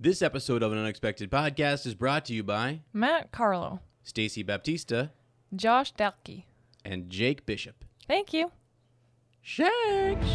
This episode of An Unexpected Podcast is brought to you by Matt Carlo, Stacy Baptista, Josh Delke. and Jake Bishop. Thank you. Shakes!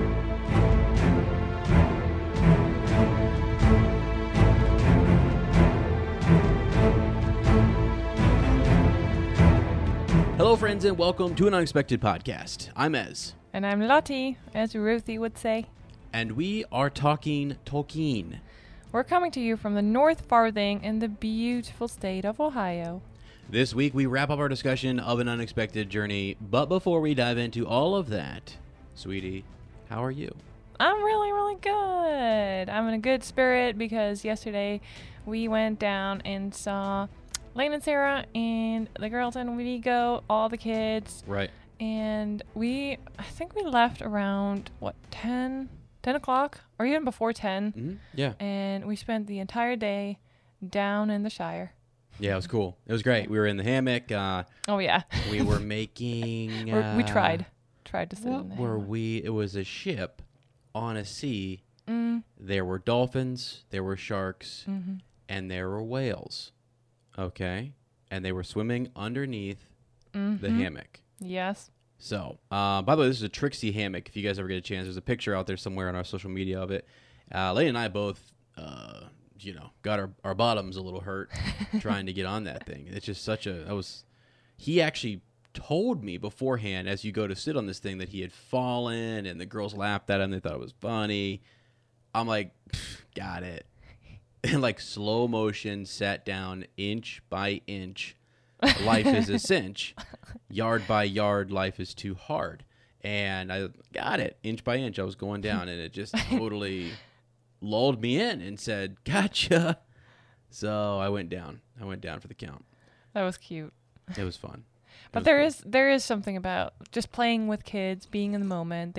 Hello, friends, and welcome to An Unexpected Podcast. I'm Ez, And I'm Lottie, as Ruthie would say. and we are talking Tolkien. We're coming to you from the North Farthing in the beautiful state of Ohio. This week, we wrap up our discussion of An Unexpected Journey, but before we dive into all of that, sweetie, how are you? I'm really, really good. I'm in a good spirit because yesterday we went down and saw Lane and Sarah and the girls and Vigo, all the kids. Right. And I think we left around, 10 o'clock? Or even before 10. Mm-hmm. Yeah. And we spent the entire day down in the Shire. Yeah, it was cool. It was great. We were in the hammock. Oh, yeah. We were making... We tried to sit What in the were hammock. we? It was a ship on a sea. Mm, There were dolphins, there were sharks, hmm and there were whales. Okay? And they were swimming underneath the hammock. Yes. So, by the way, this is a Trixie hammock. If you guys ever get a chance, there's a picture out there somewhere on our social media of it. Lady and I both, got our bottoms a little hurt trying to get on that thing. It's just he actually told me beforehand as you go to sit on this thing that he had fallen and the girls laughed at him. They thought it was funny. I'm like, got it. And like slow motion, sat down inch by inch. Life is a cinch. Yard by yard, life is too hard. And I got it. Inch by inch, I was going down, and it just totally lulled me in and said, gotcha. So I went down. I went down for the count. That was cute. It was fun. But there is something about just playing with kids, being in the moment.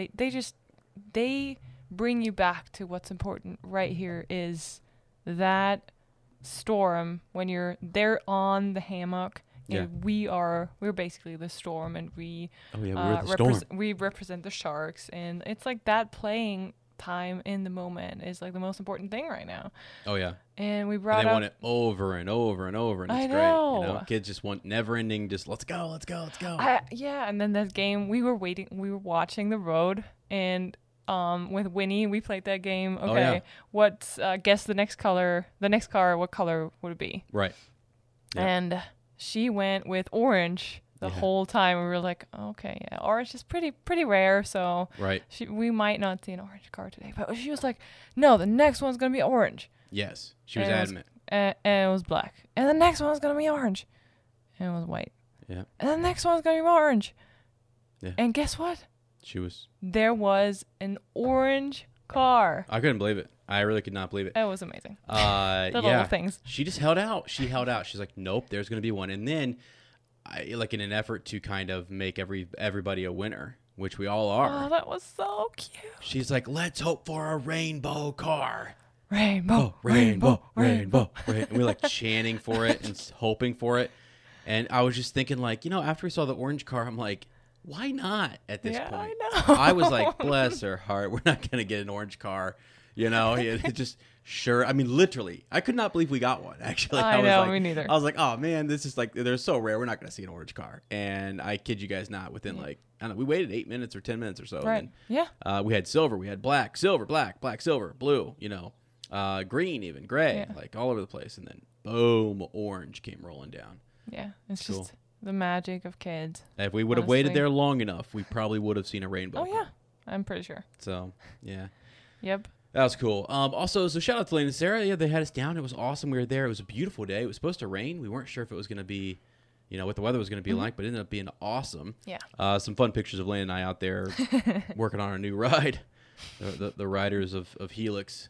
They bring you back to what's important right here is that storm when they're on the hammock. Yeah. And we're basically the storm, and we we're the storm. we represent the sharks, and it's like that playing time in the moment is like the most important thing right now. Oh, yeah. And we And brought they up want it over and over and over, and it's I great. know. Kids just want never-ending, just let's go, let's go, let's go. yeah, and then that game we were watching The Road, and with Winnie we played that game. Okay, Oh, yeah. what's guess the next car? What color would it be? Right. Yeah. And she went with orange the Yeah. whole time. We were like, okay, yeah, orange is pretty rare, so Right. we might not see an orange car today. But she was like, no, the next one's gonna be orange. Yes. She was And it was- adamant. And it was black. And the next one's gonna be orange. And it was white. Yeah. And the next one's gonna be orange. Yeah. And guess what? She was... There was an orange car. I couldn't believe it. I really could not believe it. It was amazing. The Yeah. little things. She just held out. She held out. She's like, nope, there's going to be one. And then, like in an effort to kind of make everybody a winner, which we all are, Oh, that was so cute. she's like, let's hope for a rainbow car. Rainbow, rainbow. And we're like chanting for it and hoping for it. And I was just thinking like, after we saw the orange car, I'm like, why not at this Yeah, point? I know. I was like, bless her heart. We're not going to get an orange car. It just sure. I mean, literally, I could not believe we got one. Actually, I was know, like, me neither. I was like, oh man, this is like they're so rare. We're not going to see an orange car. And I kid you guys not, within like I don't know, we waited 8 minutes or 10 minutes or so. Right. Yeah. And we had silver, we had black, silver, black, silver, blue. Green, even gray, Yeah. like all over the place. And then boom, orange came rolling down. Yeah. It's Cool. just the magic of kids. If we would have waited Honestly. there long enough, we probably would have seen a rainbow. Oh car. yeah. I'm pretty sure. So yeah. Yep. That was cool. Also, so shout out to Lane and Sarah. Yeah, they had us down. It was awesome. We were there. It was a beautiful day. It was supposed to rain. We weren't sure if it was going to be, what the weather was going to be like, but it ended up being awesome. Yeah. Some fun pictures of Lane and I out there working on our new ride, the riders of Helix.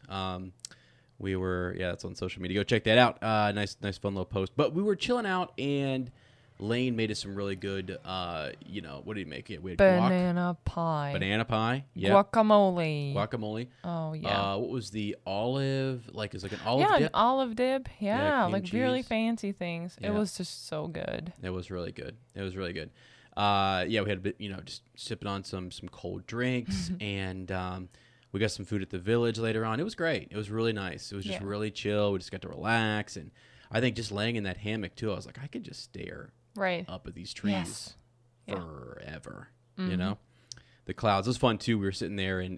That's on social media. Go check that out. Nice fun little post. But we were chilling out, and Lane made us some really good, what did he make? We had Banana pie. banana pie. Yeah. Guacamole. Guacamole. Oh yeah. What was the olive? Like, it's like an olive Yeah, dip? an olive dip. Yeah, cream like really cheese. fancy things. Yeah. It was just so good. It was really good. We had a bit, just sipping on some cold drinks, and We got some food at the village later on. It was great. It was really nice. It was just Yeah. really chill. We just got to relax. And I think just laying in that hammock, too, I was like, I could just stare Right. up at these trees Yes. Yeah. forever, Mhm. you know? The clouds. It was fun, too. We were sitting there, and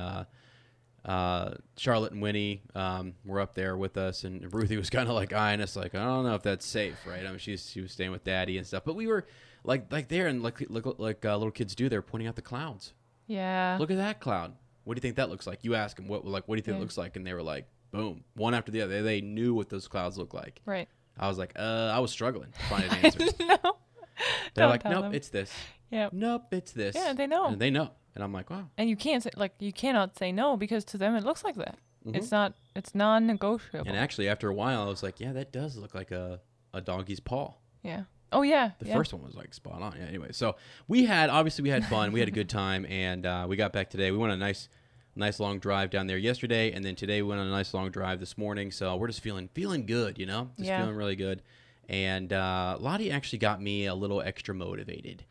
Charlotte and Winnie were up there with us, and Ruthie was kind of like eyeing us, like, I don't know if that's safe, right? I mean, she was staying with Daddy and stuff, but we were like there, and like little kids do, they're pointing out the clouds. Yeah. Look at that cloud. What do you think that looks like? You ask them, what do you think it Yeah. looks like? And they were like, boom, one after the other. They knew what those clouds look like. Right. I was like, I was struggling to find an answer. No. They're Don't like, tell nope, them. it's this. Yeah. Nope, it's this. Yeah, they know. And they know. And I'm like, wow. And you can't say, you cannot say no because to them it looks like that. Mhm. It's non-negotiable. And actually, after a while, I was like, yeah, that does look like a donkey's paw. Yeah. Oh yeah. The yeah. first one was like spot on. Yeah. Anyway, so we had fun. We had a good time, and we got back today. We went on a nice long drive down there yesterday, and then today we went on a nice long drive this morning. So we're just feeling good, you know, just Yeah. feeling really good. And Lottie actually got me a little extra motivated.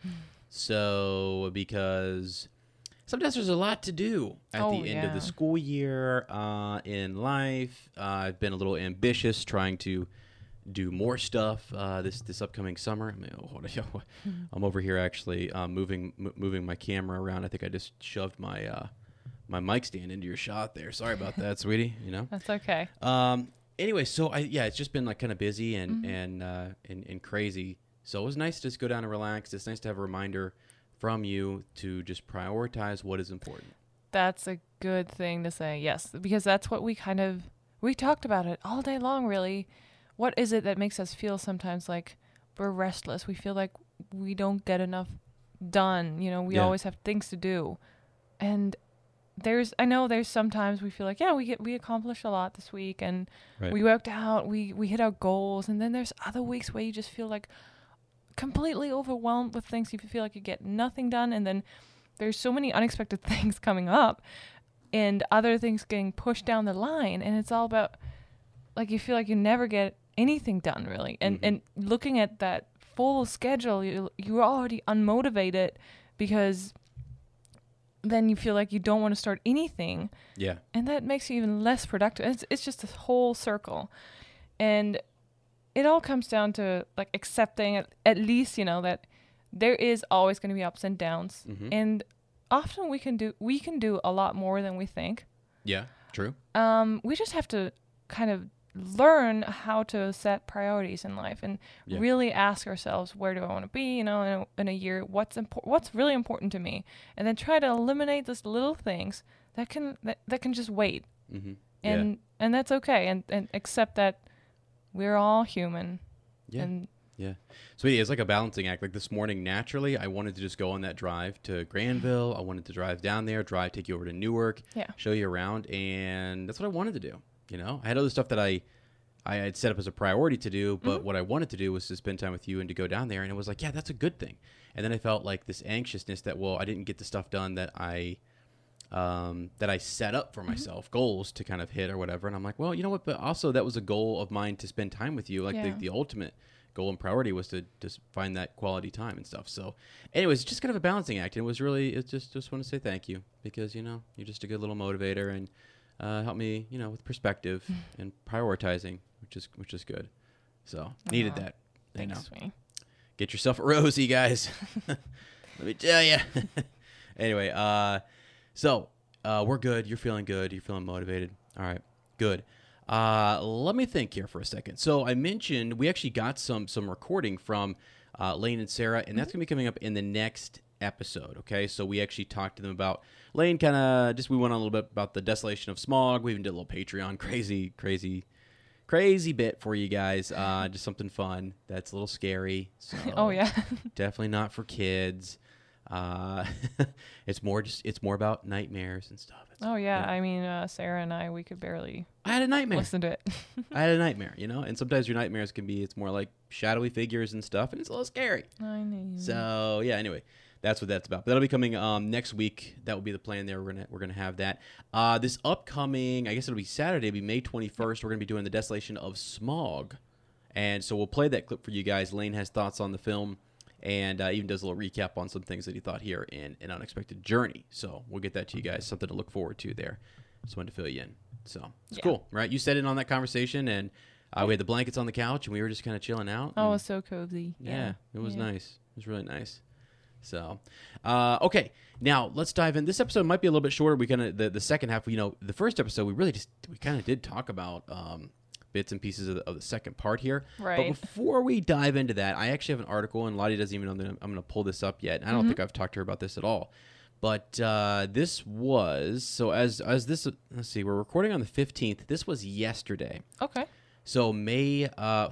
So because sometimes there's a lot to do at Oh, the end of yeah. the school year in life. I've been a little ambitious, trying to do more stuff this upcoming summer. I mean, I'm over here actually moving my camera around. I think I just shoved my my mic stand into your shot there. Sorry about that, sweetie. You know. That's okay. Anyway, so it's just been like kind of busy and crazy. So it was nice to just go down and relax. It's nice to have a reminder from you to just prioritize what is important. That's a good thing to say. Yes, because that's what we talked about it all day long, really. What is it that makes us feel sometimes like we're restless? We feel like we don't get enough done. You know, we Yeah. always have things to do. And I know there's sometimes we feel like, yeah, we accomplished a lot this week and Right. we worked out, we hit our goals. And then there's other weeks where you just feel like completely overwhelmed with things. You feel like you get nothing done. And then there's so many unexpected things coming up and other things getting pushed down the line. And it's all about, like, you feel like you never get anything done, really. And Mhm. and looking at that full schedule, you're already unmotivated because then you feel like you don't want to start anything. Yeah. And that makes you even less productive. It's just a whole circle. And it all comes down to, like, accepting at least, you know, that there is always going to be ups and downs. Mhm. And often we can do a lot more than we think. Yeah. True. We just have to kind of learn how to set priorities in life and Yeah. really ask ourselves, where do I want to be, you know, in a year? What's really important to me? And then try to eliminate those little things that can just wait. Mm-hmm. And that's okay. And accept that we're all human. Yeah. And Yeah. So it's like a balancing act. Like this morning, naturally, I wanted to just go on that drive to Granville. I wanted to drive down there, take you over to Newark, Yeah. show you around. And that's what I wanted to do. You know, I had other stuff that I had set up as a priority to do, but what I wanted to do was to spend time with you and to go down there. And it was like, yeah, that's a good thing. And then I felt like this anxiousness that, well, I didn't get the stuff done that I set up for myself, goals to kind of hit or whatever. And I'm like, well, you know what? But also that was a goal of mine to spend time with you. Like Yeah. the ultimate goal and priority was to just find that quality time and stuff. So anyways, it's just kind of a balancing act. And it's just want to say thank you because, you know, you're just a good little motivator and help me, you know, with perspective and prioritizing, which is good. So needed Aw, that. You know, thanks, sweetie. get yourself a Rosie, guys. Let me tell you. Anyway, so we're good. You're feeling good. You're feeling motivated. All right, good. Let me think here for a second. So I mentioned we actually got some recording from Lane and Sarah, and that's going to be coming up in the next episode. Okay, so we actually talked to them about Lane. We went on a little bit about the desolation of Smog. We even did a little Patreon crazy bit for you guys. Just something fun that's a little scary. So Oh yeah. definitely not for kids. It's more about nightmares and stuff. Oh yeah. I mean, Sarah and we could barely I had a nightmare. listen to it. I had a nightmare, you know, and sometimes your nightmares it's more like shadowy figures and stuff, and it's a little scary. I know. So yeah, anyway, that's what that's about. But that'll be coming next week. That will be the plan there. We're gonna have that. This upcoming, I guess it'll be Saturday, it'll be May 21st. We're gonna be doing the Desolation of Smog, and so we'll play that clip for you guys. Lane has thoughts on the film, and even does a little recap on some things that he thought here in An Unexpected Journey. So we'll get that to you guys, something to look forward to there. Just wanted to fill you in. So it's cool, right? You sat in on that conversation, and we had the blankets on the couch, and we were just kind of chilling out. Oh, it was so cozy. Yeah, it was nice. It was really nice. So, okay, now let's dive in. This episode might be a little bit shorter. We kind of the second half. The first episode we kind of did talk about bits and pieces of the second part here. Right. But before we dive into that, I actually have an article, and Lottie doesn't even know that I'm going to pull this up yet. I don't think I've talked to her about this at all. But this was as this. Let's see. We're recording on the 15th. This was yesterday. Okay. So May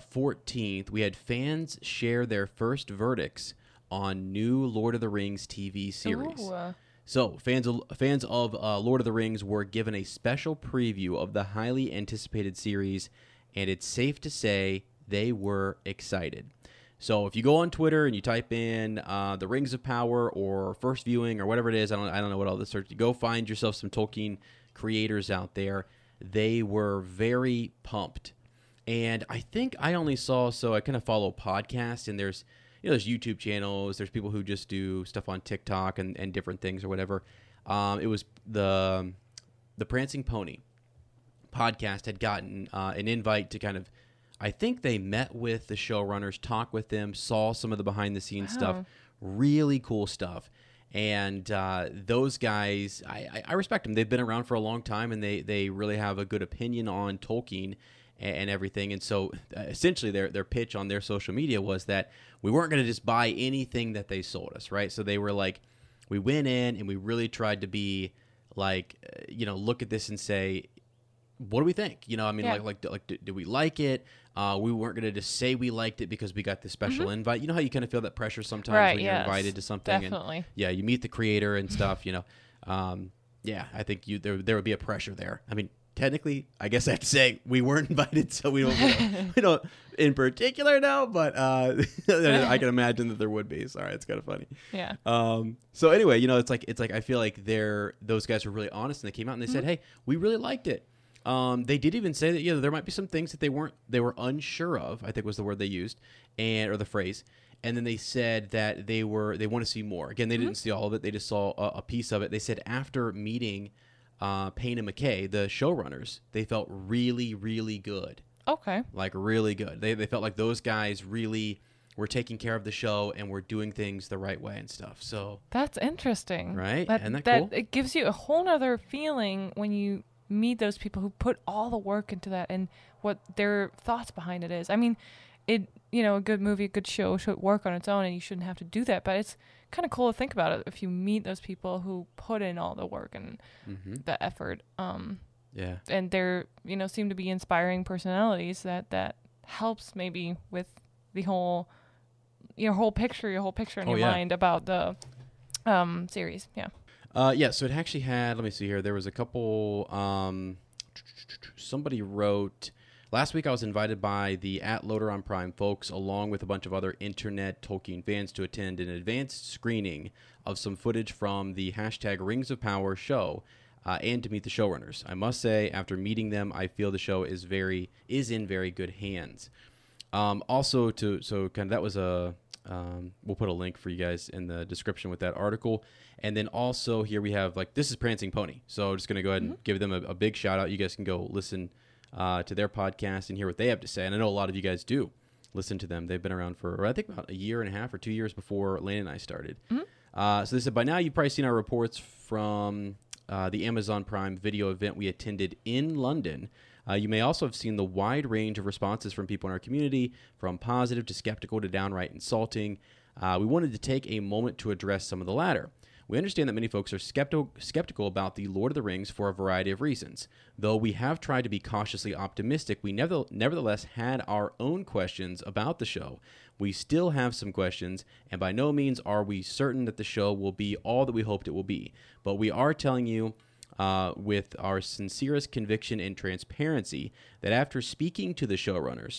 14th, we had fans share their first verdicts on new Lord of the Rings TV series. Ooh. So fans of Lord of the Rings were given a special preview of the highly anticipated series, and it's safe to say they were excited. So if you go on Twitter and you type in the Rings of Power or first viewing or whatever it is, I don't know what all this search. You go find yourself some Tolkien creators out there. They were very pumped. And I think I only saw, so I kind of follow podcasts, and there's YouTube channels, there's people who just do stuff on TikTok and different things or whatever. It was the Prancing Pony podcast had gotten an invite to kind of, I think they met with the showrunners, talked with them, saw some of the behind the scenes stuff, really cool stuff. And those guys, I respect them. They've been around for a long time, and they really have a good opinion on Tolkien and everything. And so essentially their pitch on their social media was that we weren't going to just buy anything that they sold us, right? So they were like, we went in and we really tried to be like, look at this and say, what do we think? Like, do we like it? We weren't going to just say we liked it because we got this special invite. You know how you kind of feel that pressure sometimes when you're invited to something. Definitely. And, you meet the creator and stuff, I think there would be a pressure there. I mean, technically, I guess I have to say we weren't invited, so we don't in particular know, but I can imagine that there would be. Sorry, it's kind of funny. Yeah. So anyway, it's like I feel like those guys were really honest, and they came out and they said, "Hey, we really liked it." They did even say that there might be some things that they were unsure of, I think was the word they used, or the phrase. And then they said that they want to see more. Again, they didn't see all of it; they just saw a piece of it. They said after meeting Payne and McKay, the showrunners, they felt really, really good. Okay. Like really good. They felt like those guys really were taking care of the show and were doing things the right way and stuff. So that's interesting, right? Isn't that cool? It gives you a whole other feeling when you meet those people who put all the work into that and what their thoughts behind it is. I mean, a good movie, a good show should work on its own, and you shouldn't have to do that. But it's kind of cool to think about it if you meet those people who put in all the work and the effort. Yeah. And they're, seem to be inspiring personalities that helps maybe with the whole, your whole picture in your mind about the series. Yeah. So it actually had, let me see here. There was a couple, somebody wrote, last week I was invited by the @Loader on Prime folks along with a bunch of other internet Tolkien fans to attend an advanced screening of some footage from the #Rings of Power show and to meet the showrunners. I must say, after meeting them, I feel the show is in very good hands. That was a, we'll put a link for you guys in the description with that article. And then also here we have, this is Prancing Pony. So I'm just going to go ahead and give them a big shout out. You guys can go listen to their podcast and hear what they have to say. And I know a lot of you guys do listen to them. They've been around for, I think, about a year and a half or 2 years before Lane and I started. So they said, by now you've probably seen our reports from the Amazon Prime Video event we attended in London. You may also have seen the wide range of responses from people in our community, from positive to skeptical to downright insulting. We wanted to take a moment to address some of the latter. We understand that many folks are skeptical about the Lord of the Rings for a variety of reasons. Though we have tried to be cautiously optimistic, we nevertheless had our own questions about the show. We still have some questions, and by no means are we certain that the show will be all that we hoped it will be. But we are telling you with our sincerest conviction and transparency that after speaking to the showrunners,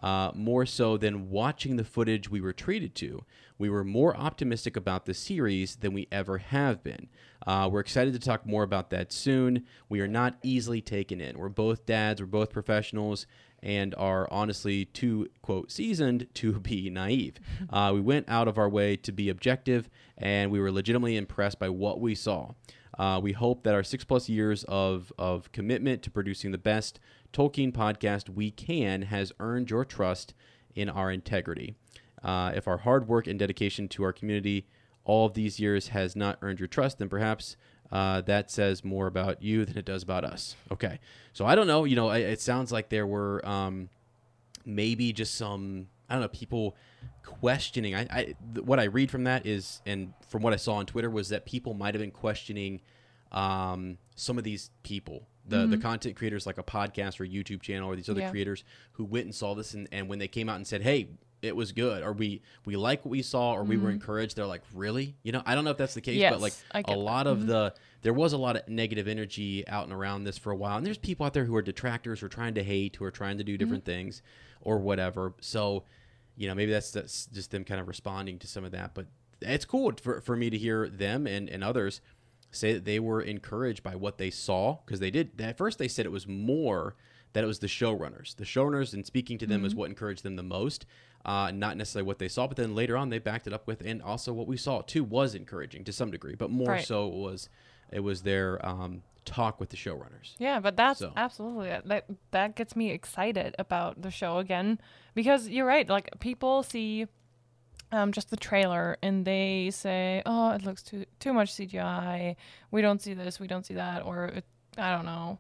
more so than watching the footage we were treated to. We were more optimistic about the series than we ever have been. We're excited to talk more about that soon. We are not easily taken in. We're both dads, we're both professionals, and are honestly too, quote, seasoned to be naive. We went out of our way to be objective, and we were legitimately impressed by what we saw. We hope that our 6+ years of commitment to producing the best Tolkien podcast we can has earned your trust in our integrity. If our hard work and dedication to our community all of these years has not earned your trust, then perhaps that says more about you than it does about us. Okay. So I don't know. It sounds like there were maybe just some, I don't know, people questioning. What I read from that is, and from what I saw on Twitter, was that people might have been questioning some of these people, the content creators like a podcast or YouTube channel or these other creators who went and saw this, and when they came out and said, hey, it was good, or we like what we saw, or we were encouraged, they're like, really? I don't know if that's the case, but like a lot of there was a lot of negative energy out and around this for a while, and there's people out there who are detractors, who are trying to hate, who are trying to do different things or whatever. So maybe that's just them kind of responding to some of that, but it's cool for me to hear them and others say that they were encouraged by what they saw, because they did. At first they said it was more that it was the showrunners, and speaking to them is what encouraged them the most, not necessarily what they saw. But then later on they backed it up with, and also what we saw too was encouraging to some degree, but more so it was their talk with the showrunners. Yeah, but that's absolutely that gets me excited about the show again, because you're right. Like, people see just the trailer and they say, "Oh, it looks too much CGI. We don't see this. We don't see that." Or I don't know.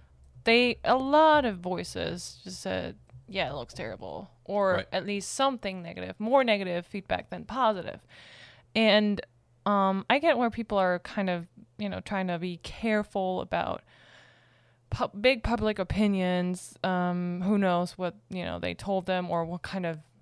A lot of voices just said, "Yeah, it looks terrible," or at least something negative, more negative feedback than positive. And I get where people are kind of trying to be careful about big public opinions. Who knows what they told them, or what kind of,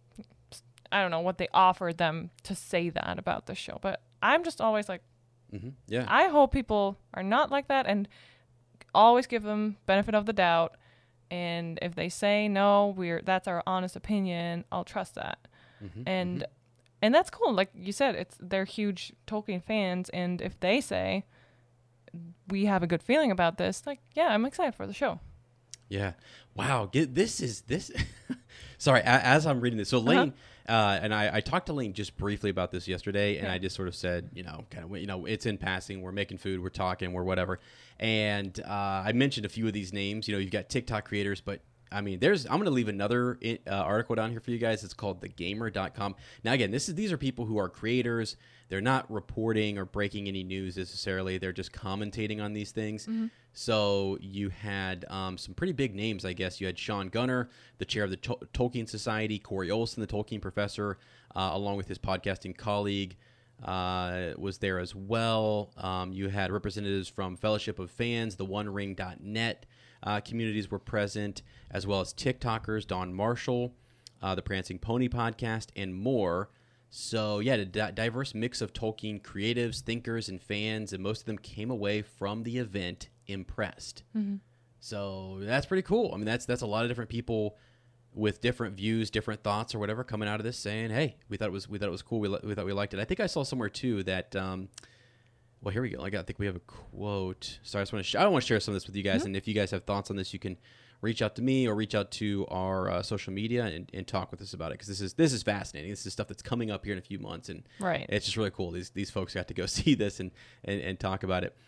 I don't know, what they offered them to say that about the show. But I'm just always like, I hope people are not like that, and always give them benefit of the doubt. And if they say no, that's our honest opinion, I'll trust that. And that's cool. Like you said, they're huge Tolkien fans, and if they say we have a good feeling about this, like, yeah, I'm excited for the show. Yeah. Wow. This. Sorry, as I'm reading this. So Lane, and I talked to Lane just briefly about this yesterday, and I just sort of said, it's in passing. We're making food, we're talking, we're whatever. And I mentioned a few of these names. You've got TikTok creators, but I mean, I'm going to leave another article down here for you guys. It's called thegamer.com. Now, again, these are people who are creators. They're not reporting or breaking any news necessarily. They're just commentating on these things. So you had some pretty big names, I guess. You had Sean Gunnar, the chair of the Tolkien Society, Corey Olsen, the Tolkien professor, along with his podcasting colleague, was there as well. You had representatives from Fellowship of Fans, the OneRing.net communities were present, as well as TikTokers, Don Marshall, the Prancing Pony podcast, and more. So, yeah, a diverse mix of Tolkien creatives, thinkers, and fans, and most of them came away from the event impressed. So that's pretty cool. I mean, that's a lot of different people with different views, different thoughts, or whatever, coming out of this saying, "Hey, we thought it was cool. We thought we liked it." I think I saw somewhere too that. Well, here we go. I think we have a quote. Sorry, I want to share some of this with you guys, and if you guys have thoughts on this, you can reach out to me or reach out to our social media and talk with us about it, because this is fascinating. This is stuff that's coming up here in a few months, and it's just really cool. These folks got to go see this and talk about it.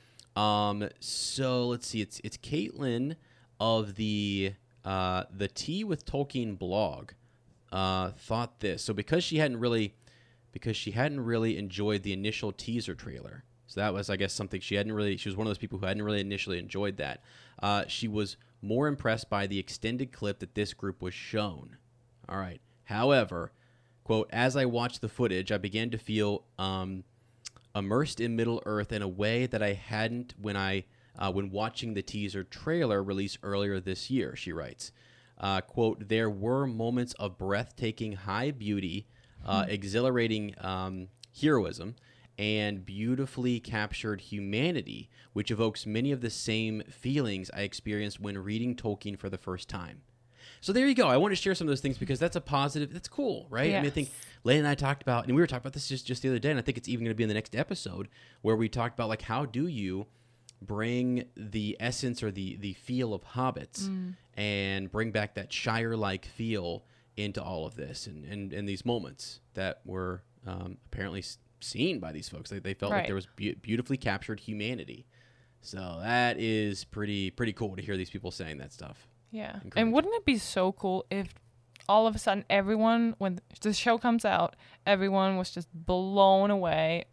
So let's see. It's Caitlin of the Tea with Tolkien blog thought this. So because she hadn't really enjoyed the initial teaser trailer. So that was, I guess, something she was one of those people who hadn't really initially enjoyed that. She was more impressed by the extended clip that this group was shown. All right. However, quote, "As I watched the footage, I began to feel immersed in Middle-earth in a way that I hadn't when watching the teaser trailer released earlier this year," she writes. Quote, "There were moments of breathtaking high beauty, exhilarating heroism, and beautifully captured humanity, which evokes many of the same feelings I experienced when reading Tolkien for the first time. So there you go. I want to share some of those things because that's a positive. That's cool, right? I mean, I think Yes. Leigh and I talked about, and we were talking about this just the other day, and I think it's even going to be in the next episode where we talked about like how do you bring the essence or the feel of Hobbits and bring back that Shire-like feel into all of this and these moments that were apparently seen by these folks. They felt like Right. there was beautifully captured humanity. So that is pretty cool to hear these people saying that stuff. Yeah. Encouraging. And wouldn't it be so cool if all of a sudden everyone, when the show comes out, everyone was just blown away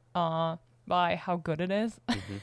by how good it is?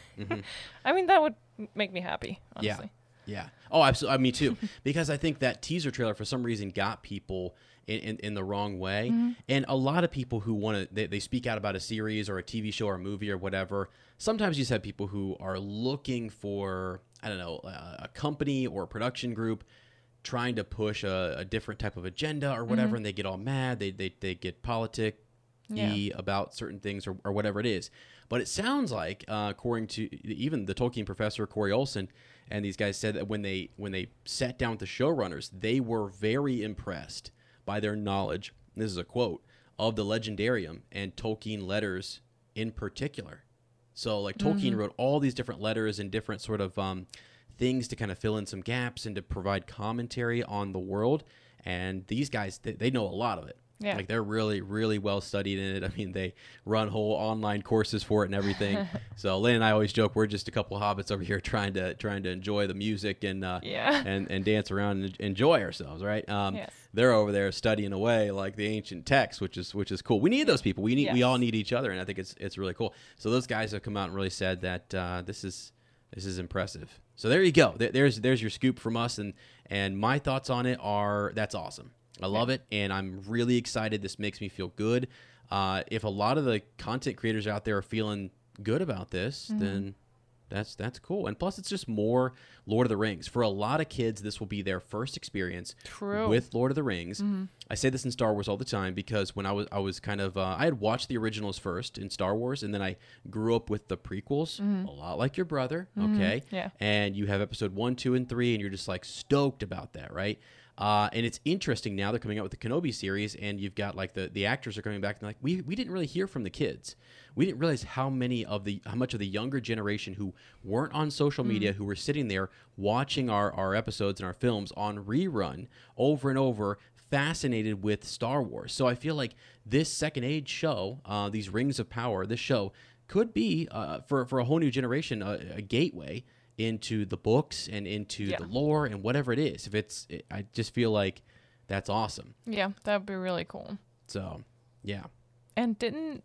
I mean, that would make me happy, honestly. Yeah. Oh, absolutely. Me too. Because I think that teaser trailer for some reason got people in the wrong way. And a lot of people who want to, they speak out about a series or a TV show or a movie or whatever. Sometimes you just have people who are looking for, I don't know, a company or a production group trying to push a different type of agenda or whatever. And they get all mad. They get politic-y about certain things or whatever it is. But it sounds like, according to even the Tolkien professor, Corey Olsen, and these guys said that when they sat down with the showrunners, they were very impressed by their knowledge, this is a quote, of the Legendarium and Tolkien letters in particular. So like Tolkien wrote all these different letters and different sort of things to kind of fill in some gaps and to provide commentary on the world. And these guys, they know a lot of it. Yeah. Like they're really, really well studied in it. I mean, they run whole online courses for it and everything. So Lynn and I always joke we're just a couple of hobbits over here trying to enjoy the music and and dance around and enjoy ourselves, right? Yes. They're over there studying away like the ancient texts, which is cool. We need those people. We all need each other, and I think it's really cool. So those guys have come out and really said that this is impressive. So there you go. There's your scoop from us, and my thoughts on it are that's awesome. I love it, and I'm really excited. This makes me feel good. If a lot of the content creators out there are feeling good about this, then that's cool. And plus, it's just more Lord of the Rings. For a lot of kids, this will be their first experience with Lord of the Rings. I say this in Star Wars all the time because when I was kind of I had watched the originals first in Star Wars, and then I grew up with the prequels, a lot like your brother. Okay, Yeah. and you have episode 1, 2, and 3, and you're just like stoked about that, right? And it's interesting now they're coming out with the Kenobi series, and you've got like the actors are coming back and they're like, we didn't really hear from the kids. We didn't realize how much of the younger generation who weren't on social media, who were sitting there watching our episodes and our films on rerun over and over, fascinated with Star Wars. So I feel like this Second Age show, these Rings of Power, this show could be for a whole new generation a gateway into the books and into the lore and whatever it is. I just feel like that's awesome. Yeah, that would be really cool. So, yeah. And didn't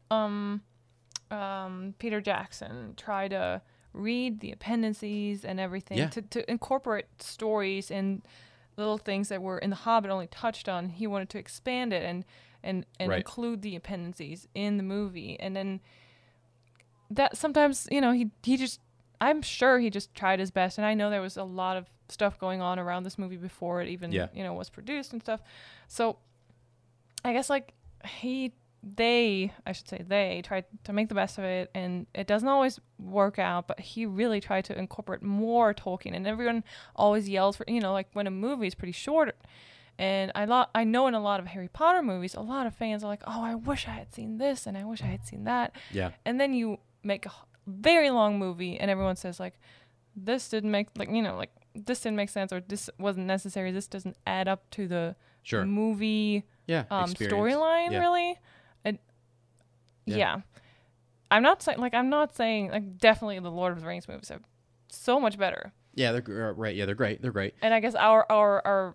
Peter Jackson try to read the appendices and everything to incorporate stories and little things that were in The Hobbit only touched on? He wanted to expand it and include the appendices in the movie. And then that sometimes, he just, I'm sure he just tried his best. And I know there was a lot of stuff going on around this movie before it even, was produced and stuff. So I guess they tried to make the best of it, and it doesn't always work out, but he really tried to incorporate more Tolkien, and everyone always yells for, like when a movie is pretty short. And I know in a lot of Harry Potter movies, a lot of fans are like, oh, I wish I had seen this, and I wish I had seen that. Yeah. And then you make a very long movie, and everyone says, like, this didn't make, this didn't make sense, or this wasn't necessary, this doesn't add up to the movie storyline, really. Yeah. I'm not saying definitely the Lord of the Rings movies are so much better. Yeah, they're right. Yeah, they're great. And I guess our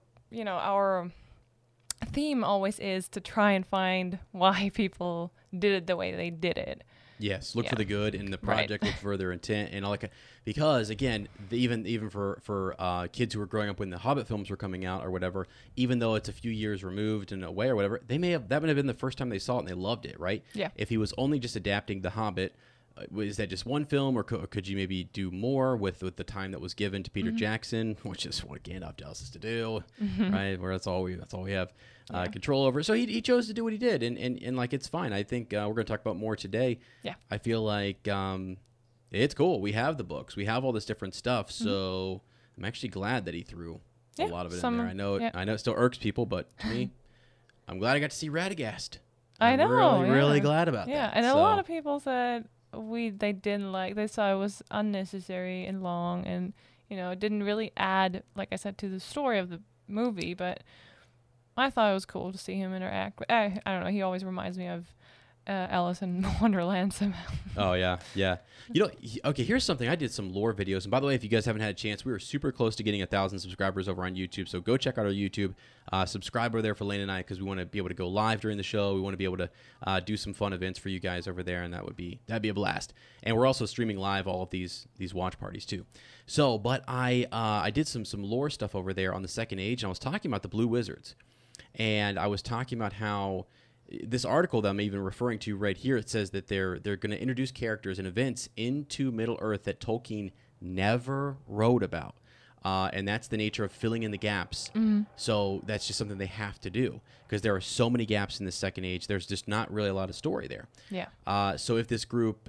theme always is to try and find why people did it the way they did it. Yes, look for the good in the project, look for their intent, and all that. Because again, even for kids who were growing up when the Hobbit films were coming out or whatever, even though it's a few years removed in a way or whatever, that might have been the first time they saw it and they loved it, right? Yeah. If he was only just adapting the Hobbit, is that just one film, or could you maybe do more with the time that was given to Peter Jackson, which is what Gandalf tells us to do, right? Where that's all we have control over. So he chose to do what he did, and like it's fine. I think we're going to talk about more today. Yeah. I feel like it's cool. We have the books, we have all this different stuff. So I'm actually glad that he threw Yeah, a lot of it in some- there. I know yeah. I know it still irks people, but to me, I'm glad I got to see Radagast. I I'm know, really, really yeah. glad about Yeah, that. and a So, lot of people said they didn't like. They saw it was unnecessary and long, and it didn't really add, like I said, to the story of the movie. But I thought it was cool to see him interact. I don't know. He always reminds me of Alice in Wonderland somehow. Oh yeah, yeah. Okay. Here's something. I did some lore videos, and by the way, if you guys haven't had a chance, we were super close to getting 1,000 subscribers over on YouTube. So go check out our YouTube. Subscribe over there for Lane and I, because we want to be able to go live during the show. We want to be able to do some fun events for you guys over there, and that'd be a blast. And we're also streaming live all of these watch parties too. So, but I did some lore stuff over there on the Second Age, and I was talking about the Blue Wizards, and I was talking about how this article that I'm even referring to right here, it says that they're going to introduce characters and events into Middle Earth that Tolkien never wrote about. And that's the nature of filling in the gaps. So that's just something they have to do, because there are so many gaps in the Second Age. There's just not really a lot of story there. Yeah. So if this group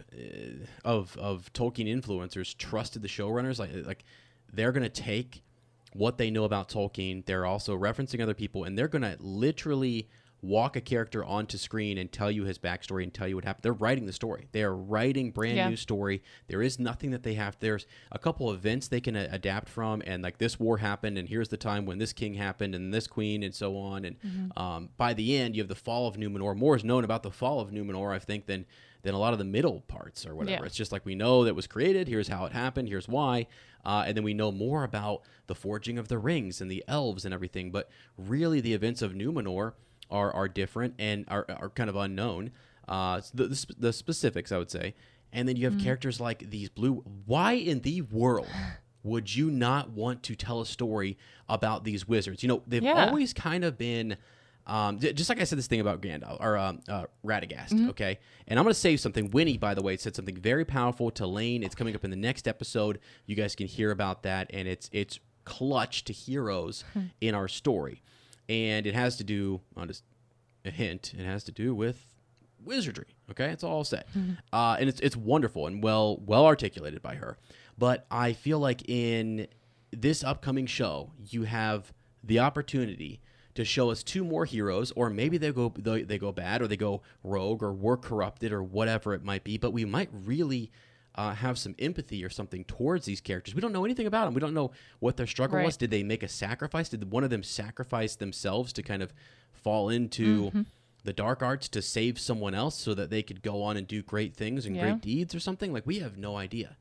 of Tolkien influencers trusted the showrunners, like they're going to take what they know about Tolkien. They're also referencing other people, and they're going to literally walk a character onto screen and tell you his backstory and tell you what happened. They're writing the story. They are writing brand new story. There is nothing that they have. There's a couple events they can adapt from, and like this war happened, and here's the time when this king happened and this queen and so on. And by the end, you have the fall of Numenor. More is known about the fall of Numenor, I think, than a lot of the middle parts or whatever. Yeah. It's just like we know that was created. Here's how it happened. Here's why. And then we know more about the forging of the rings and the elves and everything. But really, the events of Numenor are different and are kind of unknown. The specifics, I would say. And then you have characters like these blue. Why in the world would you not want to tell a story about these wizards? They've always kind of been, just like I said, this thing about Gandalf or Radagast. Okay, and I'm going to say something. Winnie, by the way, said something very powerful to Lane. It's coming up in the next episode. You guys can hear about that, and it's clutch to heroes in our story. And it has to do, just a hint, it has to do with wizardry. Okay, it's all set. And it's wonderful and well articulated by her. But I feel like in this upcoming show, you have the opportunity to show us two more heroes, or maybe they go bad, or they go rogue, or were corrupted, or whatever it might be. But we might really have some empathy or something towards these characters. We don't know anything about them. We don't know what their struggle was. Did they make a sacrifice? Did one of them sacrifice themselves to kind of fall into the dark arts to save someone else so that they could go on and do great things and great deeds or something? Like, we have no idea.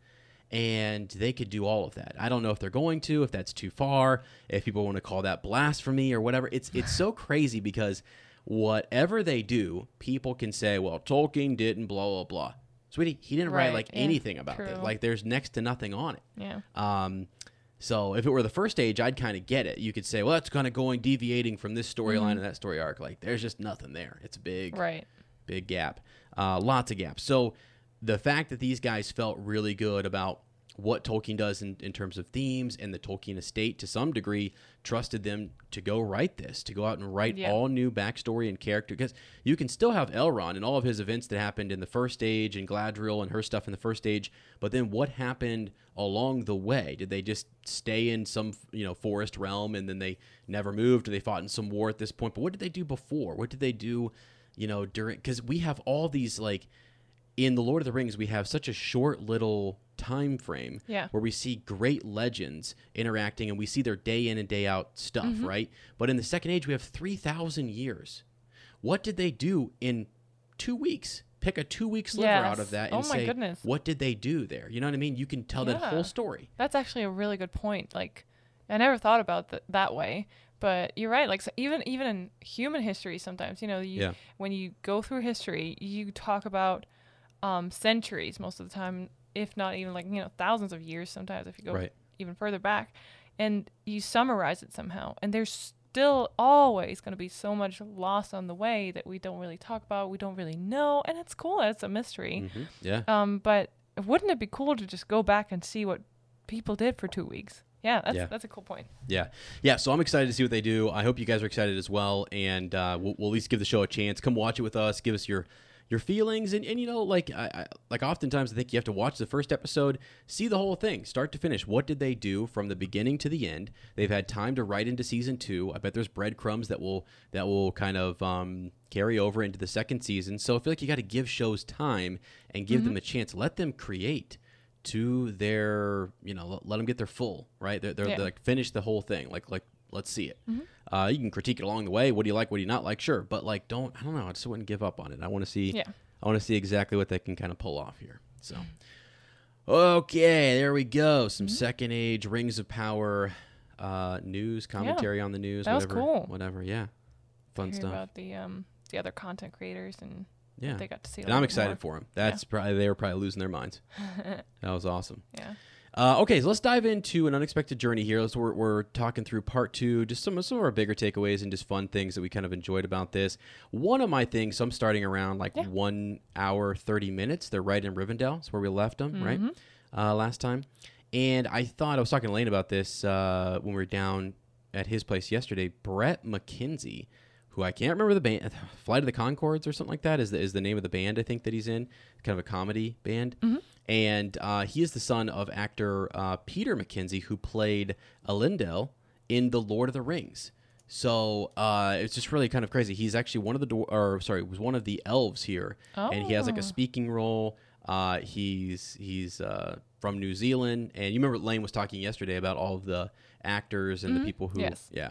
And they could do all of that. I don't know if they're going to, if that's too far, if people want to call that blasphemy or whatever. It's so crazy, because whatever they do, people can say, well, Tolkien didn't blah, blah, blah. Sweetie, he didn't write anything about it. Like, there's next to nothing on it. Yeah. So if it were the First Age, I'd kind of get it. You could say, well, that's kind of deviating from this storyline and that story arc. Like, there's just nothing there. It's a big gap. Lots of gaps. So the fact that these guys felt really good about what Tolkien does in terms of themes, and the Tolkien estate to some degree trusted them to go write this, to go out and write all new backstory and character, because you can still have Elrond and all of his events that happened in the First Age, and Galadriel and her stuff in the First Age, but then what happened along the way? Did they just stay in some forest realm and then they never moved, or they fought in some war at this point? But what did they do before? What did they do during, because we have all these, like, in the Lord of the Rings, we have such a short little time frame where we see great legends interacting, and we see their day in and day out stuff, right? But in the Second Age, we have 3,000 years. What did they do in 2 weeks? Pick a 2-week sliver out of that and say, what did they do there? You know what I mean? You can tell that whole story. That's actually a really good point. Like, I never thought about that way. But you're right. Like, so even in human history, sometimes when you go through history, you talk about centuries most of the time, if not even thousands of years sometimes, if you go even further back, and you summarize it somehow, and there's still always going to be so much lost on the way that we don't really talk about, we don't really know, and it's cool, it's a mystery. But wouldn't it be cool to just go back and see what people did for 2 weeks? That's a cool point. So I'm excited to see what they do. I hope you guys are excited as well, and we'll at least give the show a chance. Come watch it with us. Give us your your feelings, and you know, like like oftentimes I think you have to watch the first episode, see the whole thing start to finish. What did they do from the beginning to the end? They've had time to write into season 2. I bet there's breadcrumbs that will kind of carry over into the second season. So I feel like you got to give shows time and give them a chance. Let them create to their, you know, let them get their full, right? They're like finish the whole thing. Like let's see it. You can critique it along the way. What do you like? What do you not like? Sure, but like I don't know. I just wouldn't give up on it. I want to see. Yeah. I want to see exactly what they can kind of pull off here. So, okay, there we go. Some Second Age Rings of Power news commentary on the news. That whatever, was cool. Whatever, yeah, fun stuff. About the other content creators and they got to see. And I'm excited for them. That's probably they were probably losing their minds. That was awesome. Yeah. Okay, so let's dive into an unexpected journey here. So we're talking through part 2, just some of our bigger takeaways and just fun things that we kind of enjoyed about this. One of my things, so I'm starting around 1 hour 30 minutes. They're right in Rivendell. That's where we left them, right? Last time. And I was talking to Lane about this when we were down at his place yesterday. Brett McKenzie, who I can't remember the band, Flight of the Conchords or something like that is the name of the band I think that he's in, kind of a comedy band. And he is the son of actor Peter McKenzie, who played Elendil in The Lord of the Rings. So it's just really kind of crazy. He's actually one of was one of the elves here, and he has like a speaking role. He's from New Zealand, and you remember Lane was talking yesterday about all of the actors and the people who,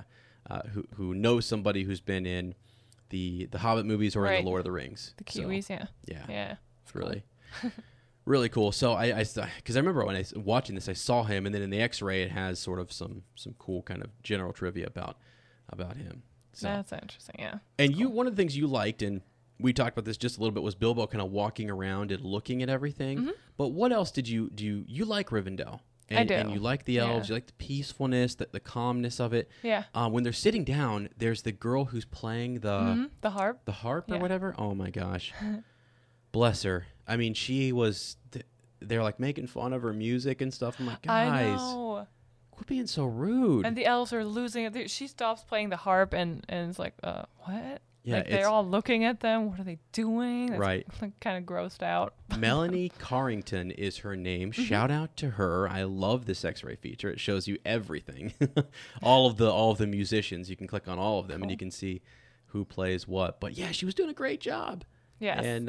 who know somebody who's been in the Hobbit movies or in the Lord of the Rings. The Kiwis, yeah, it's really. Really cool. So because I remember when I was watching this, I saw him, and then in the X-ray, it has sort of some cool kind of general trivia about him. So. That's interesting. Yeah. And one of the things you liked, and we talked about this just a little bit, was Bilbo kind of walking around and looking at everything. But what else did you like Rivendell? And, I do. And you like the elves. You like the peacefulness, the calmness of it. Yeah. When they're sitting down, there's the girl who's playing the harp. The harp or whatever. Oh my gosh. Bless her. I mean, she was. They're like making fun of her music and stuff. I'm like, guys, quit being so rude. And the elves are losing it. She stops playing the harp and it's like, what? Yeah, like they're all looking at them. What are they doing? That's right. Kind of grossed out. Melanie Carrington is her name. Shout out to her. I love this X-ray feature. It shows you everything, all of the musicians. You can click on all of them and you can see who plays what. But yeah, she was doing a great job. Yes. And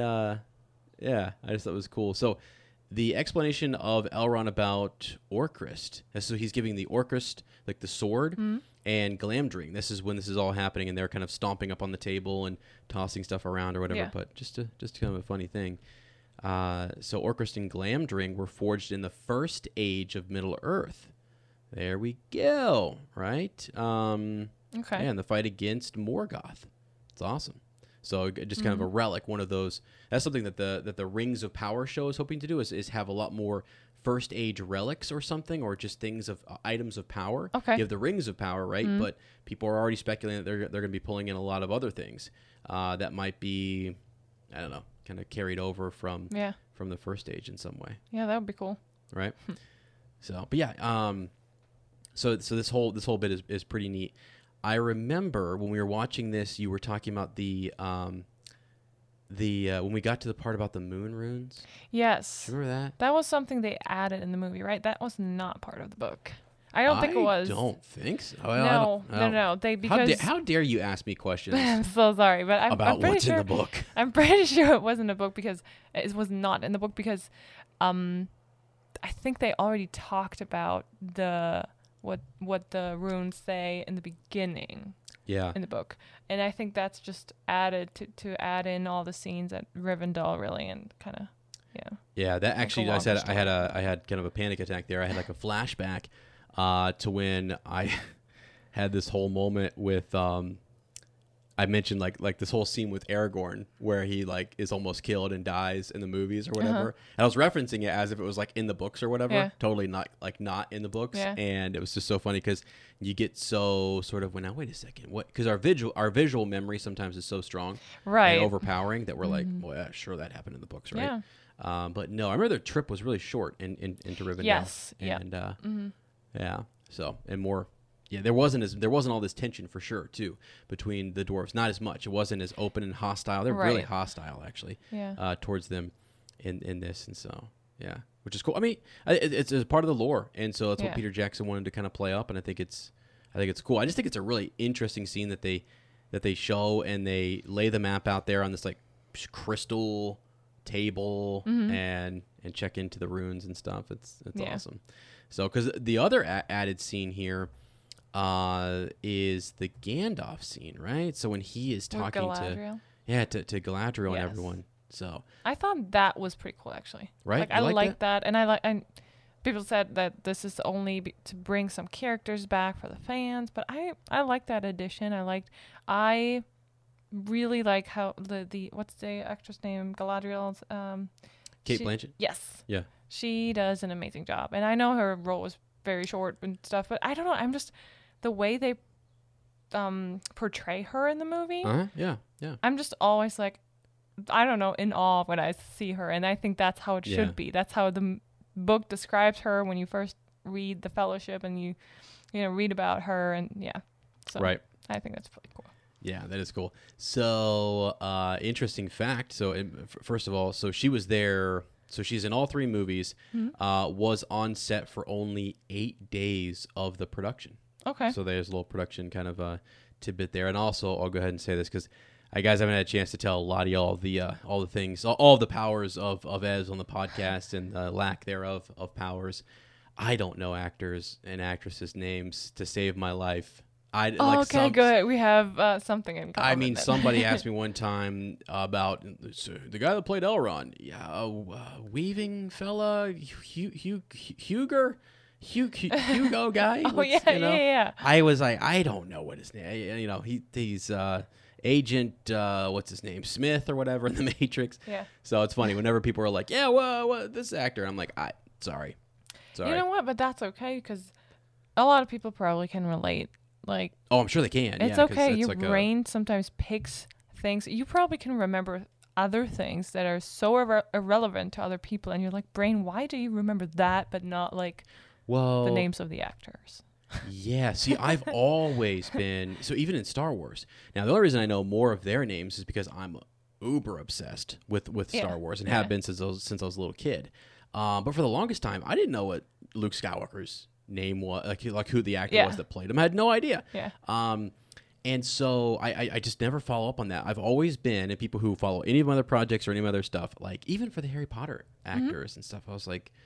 I just thought it was cool. So the explanation of Elrond about Orcrist. So he's giving the Orcrist like the sword and Glamdring. This is when this is all happening, and they're kind of stomping up on the table and tossing stuff around or whatever. Yeah. But just kind of a funny thing. So Orcrist and Glamdring were forged in the first age of Middle Earth. There we go. Right. Okay. Yeah, and the fight against Morgoth. It's awesome. So just kind of a relic, one of those. That's something that the Rings of Power show is hoping to do is have a lot more first age relics or something, or just things of items of power. Okay. You have the Rings of Power, right? But people are already speculating that they're going to be pulling in a lot of other things that might be, I don't know, kind of carried over from the first age in some way. Yeah, that would be cool. Right. So, but yeah, so this whole bit is pretty neat. I remember when we were watching this, you were talking about the when we got to the part about the moon runes. Yes. Do you remember that? That was something they added in the movie, right? That was not part of the book. I don't think it was. I don't think so. Well, no. Because how dare you ask me questions? I'm so sorry, but I'm about pretty what's sure, in the book. I'm pretty sure it wasn't a book because it was not in the book because, I think they already talked about what the runes say in the beginning. Yeah. In the book, and I think that's just added to add in all the scenes at Rivendell, really, and kind of, Yeah, that actually, I had kind of a panic attack there. I had like a flashback to when I had this whole moment with I mentioned like this whole scene with Aragorn where he like is almost killed and dies in the movies or whatever. And I was referencing it as if it was like in the books or whatever. Yeah. Totally not in the books. Yeah. And it was just so funny because you get so sort of now wait a second, what? Because our visual memory sometimes is so strong, right, and overpowering that we're like, well, yeah, sure that happened in the books, right? Yeah. But no, I remember their trip was really short into Rivendell. Yes. And yeah. So and more Yeah, there wasn't all this tension for sure too between the dwarves. Not as much. It wasn't as open and hostile. They're really Right. hostile actually Yeah. towards them in this, and so yeah, which is cool. I mean, it's a part of the lore, and so that's what Yeah. Peter Jackson wanted to kind of play up, and I think it's cool. I just think it's a really interesting scene that they show, and they lay the map out there on this like crystal table and check into the runes and stuff. It's Yeah. awesome. So because the other added scene here is the Gandalf scene, right? So when he is With talking Galadriel. to Galadriel and Yes. everyone. So I thought that was pretty cool, actually. Right? Like You I like like that, and and people said that this is only to bring some characters back for the fans, but I like that addition. I really like how the what's the actress name, Galadriel's Kate Blanchett. Yes. Yeah. She does an amazing job, and I know her role was very short and stuff, but I don't know. I'm just the way they portray her in the movie. Yeah. Yeah. I'm just always like, I don't know, in awe when I see her, and I think that's how it Yeah. should be. That's how the book describes her when you first read the Fellowship and you read about her, and yeah. So Right. I think that's pretty cool. Yeah, that is cool. So, interesting fact. So, first of all, so she was there. So she's in all 3 movies. Was on set for only 8 days of the production. Okay. So there's a little production kind of tidbit there. And also, I'll go ahead and say this because I guys haven't had a chance to tell a lot of y'all all the things, all the powers of Ez on the podcast and the lack thereof of powers. I don't know actors and actresses' names to save my life. Okay, good. We have something in common. I mean, then. somebody asked me one time about the guy that played Elrond. Yeah, weaving fella, Hugo guy. Oh yeah. I was like, I don't know what his name. You know, he's Agent what's his name, Smith or whatever in the Matrix. Yeah. So it's funny whenever people are like, yeah, well, this actor. I'm like, sorry. You know what? But that's okay because a lot of people probably can relate. Like, Oh, I'm sure they can. it's yeah, 'cause okay. it's Your like brain sometimes picks things. You probably can remember other things that are so irrelevant to other people, and you're like, brain, why do you remember that, but not like the names of the actors? Yeah, see, I've always been so even in Star Wars. Now, the only reason I know more of their names is because I'm uber obsessed with Star Wars and have been since I was a little kid. But for the longest time, I didn't know what Luke Skywalker's name was, like who the actor was that played him. I had no idea. Yeah. And so I just never follow up on that. I've always been, and people who follow any of my other projects or any of my other stuff, like even for the Harry Potter actors and stuff, I was like,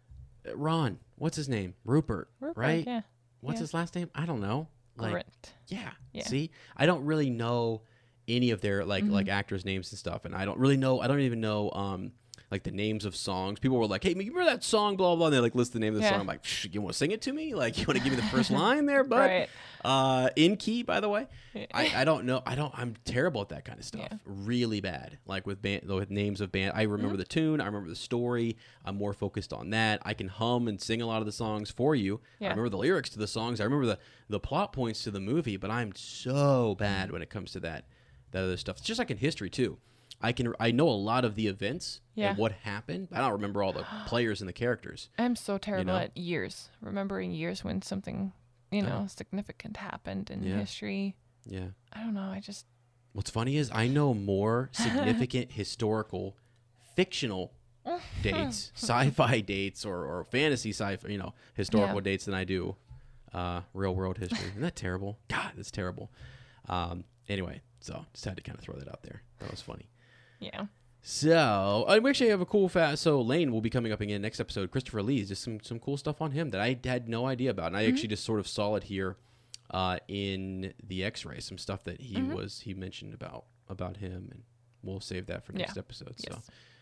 Ron, what's his name? Rupert, right? Yeah. What's his last name? I don't know. Like, Grint. yeah. Yeah. See, I don't really know any of their like actors' names and stuff, and I don't even know like the names of songs. People were like, "Hey, remember that song?" Blah blah. And they like list the name of the song. I'm like, you want to sing it to me? Like, you want to give me the first line there, bud? Right. In key, by the way. I don't know. I'm terrible at that kind of stuff. Yeah. Really bad. Like with names of band. I remember the tune. I remember the story. I'm more focused on that. I can hum and sing a lot of the songs for you. Yeah. I remember the lyrics to the songs. I remember the plot points to the movie. But I'm so bad when it comes to that other stuff. It's just like in history too. I know a lot of the events and what happened. I don't remember all the players and the characters. I'm so terrible at years, remembering years when something, significant happened in history. Yeah. I don't know. What's funny is I know more significant historical, fictional dates, sci-fi dates, or fantasy sci-fi, historical dates than I do real world history. Isn't that terrible? God, that's terrible. Anyway, so just had to kind of throw that out there. That was funny. Yeah. So we actually have a cool So Lane will be coming up again next episode. Christopher Lee, just some cool stuff on him that I had no idea about, and I actually just sort of saw it here in the X-Ray. Some stuff that he mentioned about him, and we'll save that for next episode. So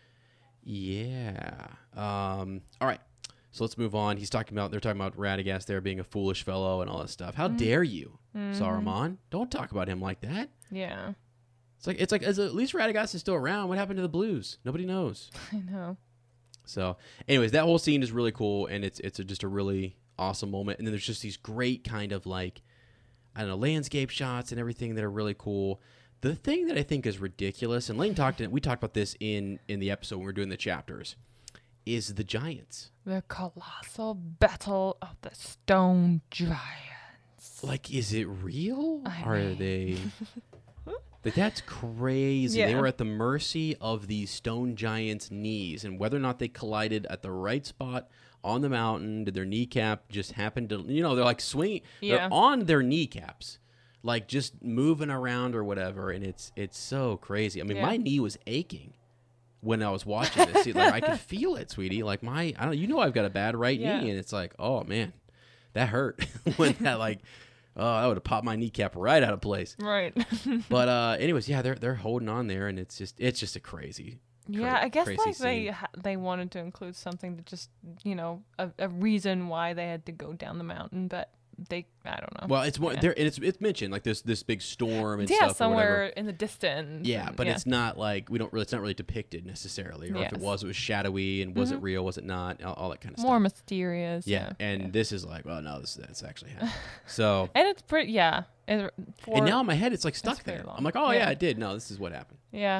yeah. All right. So let's move on. They're talking about Radagast there being a foolish fellow and all that stuff. How dare you, Saruman? Don't talk about him like that. Yeah. It's like at least Radagast is still around. What happened to the Blues? Nobody knows. I know. So, anyways, that whole scene is really cool, and it's just a really awesome moment. And then there's just these great kind of like, I don't know, landscape shots and everything that are really cool. The thing that I think is ridiculous, and we talked about this in the episode when we were doing the chapters, is the giants. The colossal battle of the stone giants. Like, is it real? I Are mean. they? Like, that's crazy. They Yeah. were at the mercy of these stone giants' knees, and whether or not they collided at the right spot on the mountain, did their kneecap just happen to? They're like swinging. Yeah. They're on their kneecaps, like just moving around or whatever, and it's so crazy. I mean, Yeah. my knee was aching when I was watching this. See, like, I could feel it, sweetie. Like I don't. I've got a bad right Yeah. knee, and it's like, oh man, that hurt when that like. Oh, that would have popped my kneecap right out of place. Right. But anyways, yeah, they're holding on there, and it's just a crazy. Yeah, I guess crazy like scene. they wanted to include something to just a reason why they had to go down the mountain, but I don't know. Well, it's more Yeah. there, and it's mentioned like this big storm and Yeah, stuff or somewhere whatever. in the distance. Yeah, and- but it's not like it's not really depicted necessarily, or if it Yes. was shadowy, and was it real, was it not, all that kind of more stuff. mysterious. Yeah, and this is like, well, no, that's actually happened. So, and it's pretty. Yeah, and now in my head, it's like stuck It's very there. long. I'm like, oh yeah, Yeah. I did. No, this is what happened. yeah,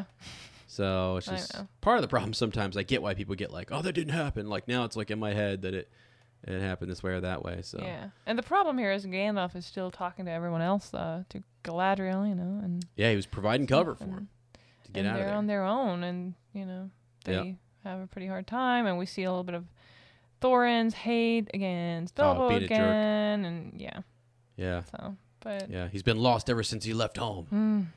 So it's I just know. part of the problem. Sometimes I get why people get like, oh, that didn't happen. Like now it's like in my head that it happened this way or that way. So yeah. And the problem here is Gandalf is still talking to everyone else, to Galadriel, and yeah, he was providing cover for and- him to get and out of they're there. on their own, and they Yeah. have a pretty hard time, and we see a little bit of Thorin's hate against Oh, Bilbo being a jerk. again, and yeah, Yeah, so but yeah, he's been lost ever since he left home.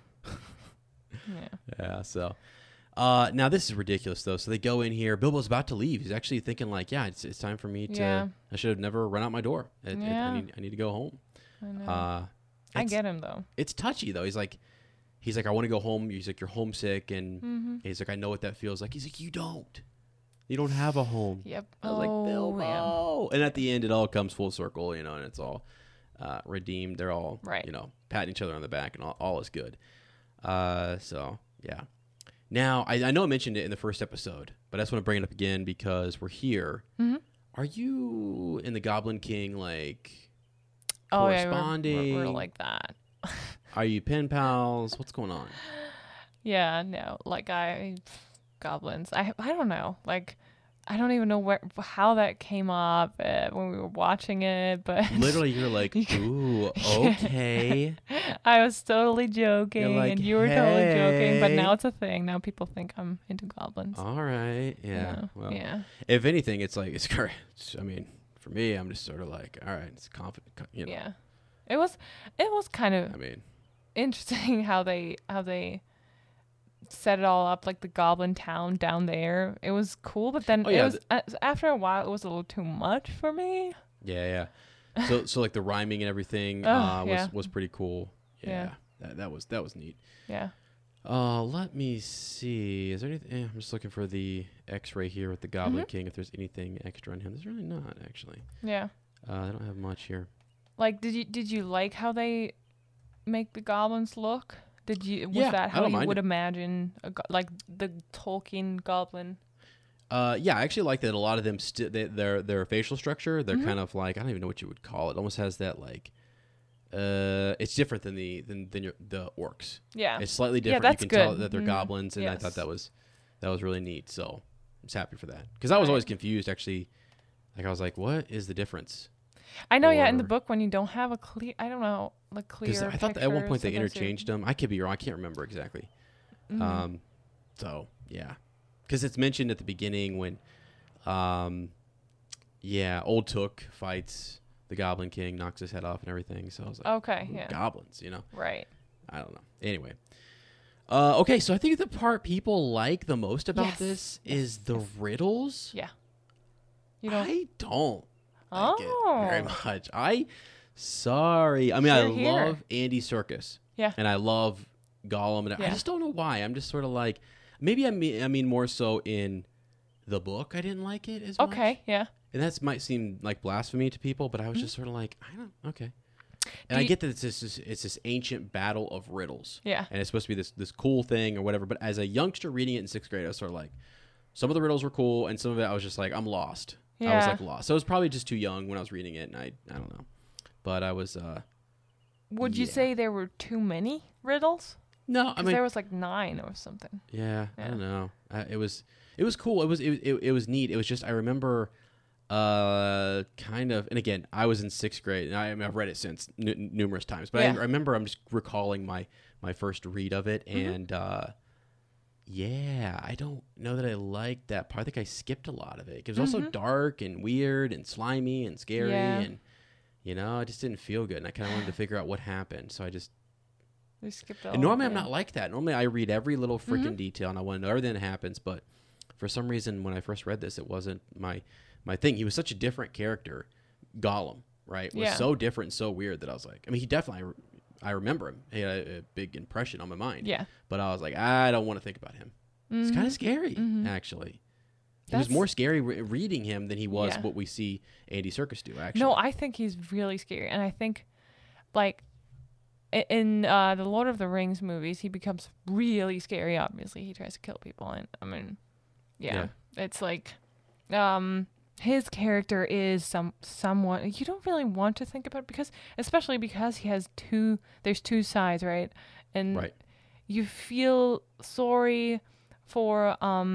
yeah, Yeah, so. Now this is ridiculous though. So they go in here. Bilbo's about to leave. He's actually thinking like, yeah, it's time for me to. Yeah. I should have never run out my door. Yeah. I need to go home. I know. Uh, I it's- get him though. It's touchy though. He's like, I want to go home. He's like, you're homesick, and Mm-hmm. he's like, I know what that feels like. He's like, you don't have a home. Yep. I was like, Bilbo. And at the end, it all comes full circle, and it's all redeemed. They're all, Right. patting each other on the back, and all is good. So, yeah. Now, I know I mentioned it in the first episode, but I just want to bring it up again because we're here. Mm-hmm. Are you and the Goblin King, like, Oh yeah, corresponding? we're like that. Are you pen pals? What's going on? Yeah, no, like goblins. I don't know. Like, I don't even know how that came up when we were watching it, but Literally, you're like, ooh, okay. I was totally joking, like, and you were totally joking. But hey. now it's a thing. Now people think I'm into goblins. All right. Yeah. you know? Well, Yeah. if anything, it's like, I mean, for me, I'm just sort of like, all right, it's confident. Yeah. It was kind of I mean, interesting how they set it all up, like the goblin town down there. It was cool, but then Oh, yeah, it was after a while it was a little too much for me. yeah. So like the rhyming and everything Oh, yeah. was pretty cool. Yeah. That was neat. Yeah. Let me see. Is there anything? I'm just looking for the X-ray here with the Goblin King. If there's anything extra on him, there's really not actually. Yeah. I don't have much here. Like, did you like how they make the goblins look? Was Yeah, that I how don't you mind would it. imagine like the Tolkien goblin? Yeah, I actually like that a lot of them their facial structure, they're Mm-hmm. kind of like, I don't even know what you would call it. Almost has that like it's different than the orcs. Yeah. It's slightly Yeah, different. that's You can tell good. that they're Mhm. goblins, and I thought Yes. that was really neat. So I'm just happy for that because I was Right. always confused actually. Like I was like, what is the difference? I know, yeah, in the or- book when you don't have a clear, I don't know, like clear. Because I thought that at one picture, point they sometimes interchanged them. I could be wrong. I can't remember exactly. Mhm. So yeah, because it's mentioned at the beginning when, Old Took fights the Goblin King, knocks his head off and everything. So I was like, Okay, ooh, yeah. goblins, Right. I don't know. Anyway. Okay, so I think the part people like the most about Yes. this is the riddles. Yeah. You know. I don't like Oh. it very much. Sorry. I mean, I Here, here. love Andy Serkis. Yeah. And I love Gollum. And I Yeah. just don't know why. I'm just sort of like, maybe I mean more so in the book. I didn't like it as much. Okay. Yeah. And that might seem like blasphemy to people, but I was just sort of like, okay. And I you- get that it's this ancient battle of riddles. Yeah. And it's supposed to be this cool thing or whatever. But as a youngster reading it in 6th grade, I was sort of like, some of the riddles were cool, and some of it I was just like, I'm lost. I was Yeah. like lost. So I was probably just too young when I was reading it, and I don't know. But I was Would you Yeah. say there were too many riddles? no, I 'Cause mean there was like 9 or something. yeah, I Yeah. don't know. It was cool. It was neat. It was just I remember Kind of. And again, I was in 6th grade, and I've read it since numerous times. But Yeah. I remember I'm just recalling my first read of it, and yeah, I don't know that I liked that part. I think I skipped a lot of it. It was also dark and weird and slimy and scary, and I just didn't feel good, and I kind of wanted to figure out what happened. So I just. We skipped And normally I'm not like that. Normally I read every little freaking detail, and I want to know everything that happens. But for some reason, when I first read this, it wasn't my thing. He was such a different character. Gollum, right? Was so different and so weird that I was like, I mean, he definitely, I remember him. He had a big impression on my mind. Yeah. But I was like, I don't want to think about him. It's kind of scary, actually. It was more scary reading him than he was what we see Andy Serkis do, actually. No, I think he's really scary. And I think, like, in the Lord of the Rings movies, he becomes really scary, obviously. He tries to kill people. And, I mean, it's like, his character is somewhat, you don't really want to think about it especially because he has there's two sides, right? And you feel sorry for,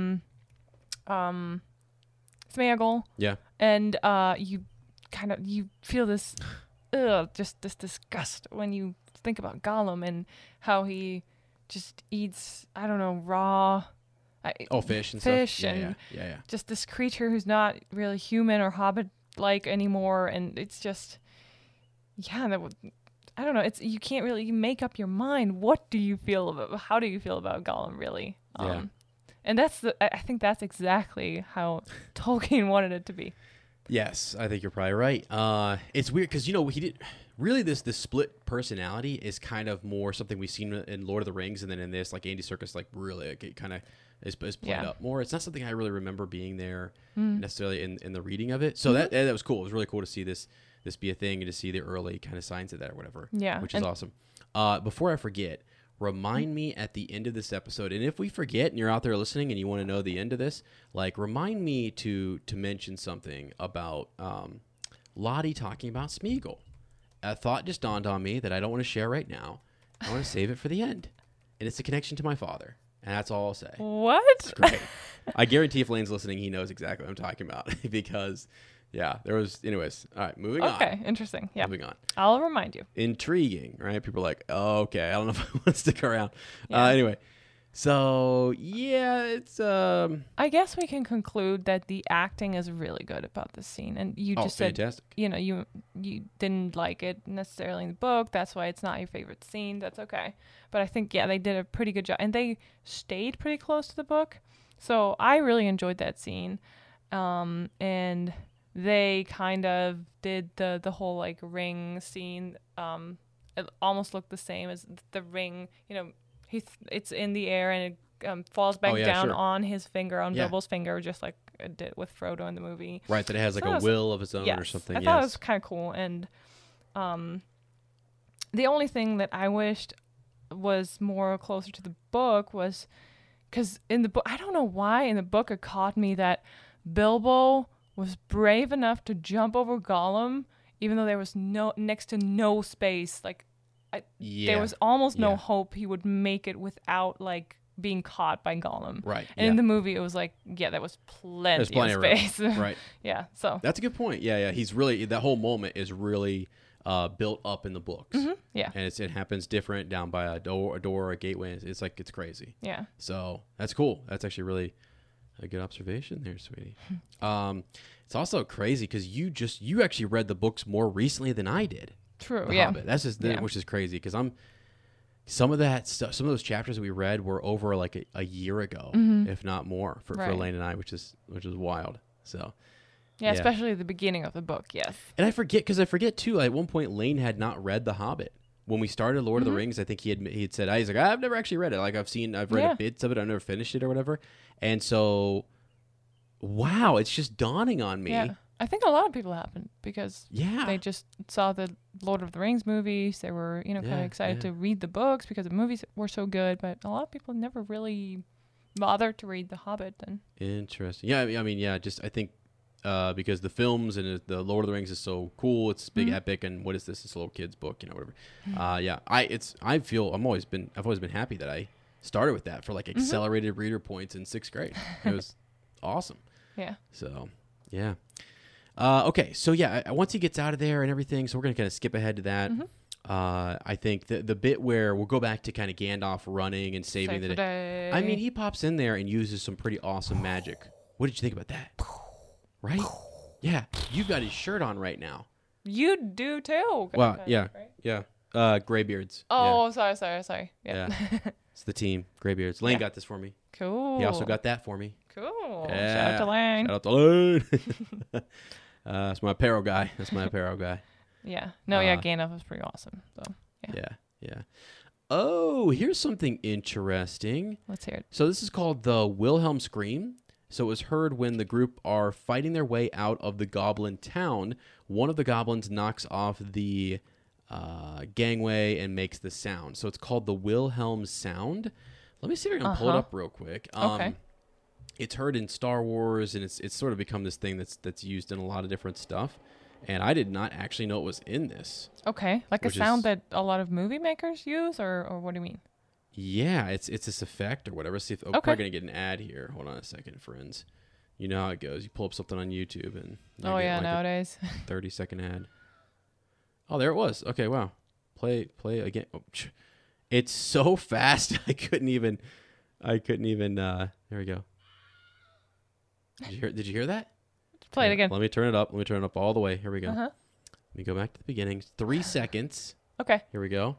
Smeagol. Yeah. And, you feel this, just this disgust when you think about Gollum and how he just eats, I don't know, raw fish and stuff. And yeah. Just this creature who's not really human or hobbit-like anymore, and it's just, I don't know. It's you can't really make up your mind. What do you feel about? How do you feel about Gollum, really? And I think that's exactly how Tolkien wanted it to be. Yes, I think you're probably right. It's weird because he did really this split personality is kind of more something we've seen in Lord of the Rings, and then in this, like Andy Serkis, like really it kind of is played up more. It's not something I really remember being there necessarily in the reading of it. So that was cool. It was really cool to see this be a thing and to see the early kind of signs of that or whatever. Yeah, which is awesome. Before I forget, remind me at the end of this episode, and if we forget and you're out there listening and you want to know the end of this, like remind me to mention something about Lottie talking about Smeagol. A thought just dawned on me that I don't want to share right now. I want to save it for the end, and it's a connection to my father, and that's all I'll say. What? It's great. I guarantee if Lane's listening, he knows exactly what I'm talking about because. Yeah, there was. Anyways, all right, moving on. Okay, interesting. Yeah, moving on. I'll remind you. Intriguing, right? People are like, oh, okay, I don't know if I want to stick around. Yeah. Anyway, so yeah, it's. I guess we can conclude that the acting is really good about this scene, and you just said, fantastic. You didn't like it necessarily in the book. That's why it's not your favorite scene. That's okay. But I think they did a pretty good job, and they stayed pretty close to the book, so I really enjoyed that scene, and. They kind of did the whole like ring scene. It almost looked the same as the ring. It's in the air and it falls back down on his finger, on Bilbo's finger, just like it did with Frodo in the movie. Right, that it has like a will of its own or something. I thought it was kind of cool. And the only thing that I wished was more closer to the book was because in the book, I don't know why in the book it caught me that Bilbo was brave enough to jump over Gollum, even though there was next to no space. Like, there was almost no hope he would make it without like being caught by Gollum. Right. And in the movie, it was like, there was plenty of space. Right. Yeah. So that's a good point. Yeah. He's really that whole moment is really built up in the books. Mm-hmm. Yeah. And it happens different down by a door, a gateway. It's like it's crazy. Yeah. So that's cool. That's actually really. A good observation there, sweetie. It's also crazy because you actually read the books more recently than I did. True. The Hobbit. That's just which is crazy because some of that stuff, some of those chapters that we read were over like a year ago, if not more, for Lane and I, which is wild. So. Yeah, especially the beginning of the book. Yes. And I forget too. At one point, Lane had not read The Hobbit. When we started Lord of the Rings, I think he had said, he's like, I've never actually read it. Like I've read bits of it. I've never finished it or whatever. And so, wow, it's just dawning on me. Yeah. I think a lot of people haven't because they just saw the Lord of the Rings movies. They were, kind of excited to read the books because the movies were so good. But a lot of people never really bothered to read The Hobbit then. Interesting. Yeah, I mean, just I think because the films and the Lord of the Rings is so cool. It's big epic, and what is this? It's a little kid's book, whatever. I've always been happy that I started with that for like accelerated reader points in 6th grade. It was awesome. Yeah. So, yeah. Okay, so yeah, once he gets out of there and everything, so we're gonna kind of skip ahead to that. Mhm. I think the bit where we'll go back to kind of Gandalf running and saving the day. I mean, he pops in there and uses some pretty awesome magic. What did you think about that? Right? Yeah, you've got his shirt on right now. You do too. Wow, Kind of, yeah. right? Yeah. Graybeards. Oh, sorry. Yeah. It's the team. Graybeards. Lane Yeah. got this for me. Cool. He also got that for me. Cool. Yeah. Shout out to Lang. Shout out to Lane. That's my apparel guy. Yeah. No, yeah, Uh, Gandalf was pretty awesome. So Yeah. Oh, here's something interesting. let's hear it. So this is called the Wilhelm Scream. So it was heard when the group are fighting their way out of the goblin town. One of the goblins knocks off the gangway and makes the sound. So it's called the Wilhelm sound. Let me see if I can pull it up real quick. Okay. It's heard in Star Wars, and it's sort of become this thing that's used in a lot of different stuff. And I did not actually know it was in this. Okay. Like a Which sound is- that a lot of movie makers use, or what do you mean? Yeah, it's this effect or whatever. See if I'm Okay. probably gonna get an ad here. Hold on a second, friends. You know how it goes. You pull up something on YouTube and you Oh get yeah, like nowadays. a 30-second ad. Oh, there it was. Okay, wow. Play again. Oh, it's so fast. I couldn't even. There we go. Did you hear that? Play it Yeah, again. Let me turn it up. Let me turn it up all the way. Here we go. Uh-huh. Let me go back to the beginning. 3 seconds. Okay. Here we go.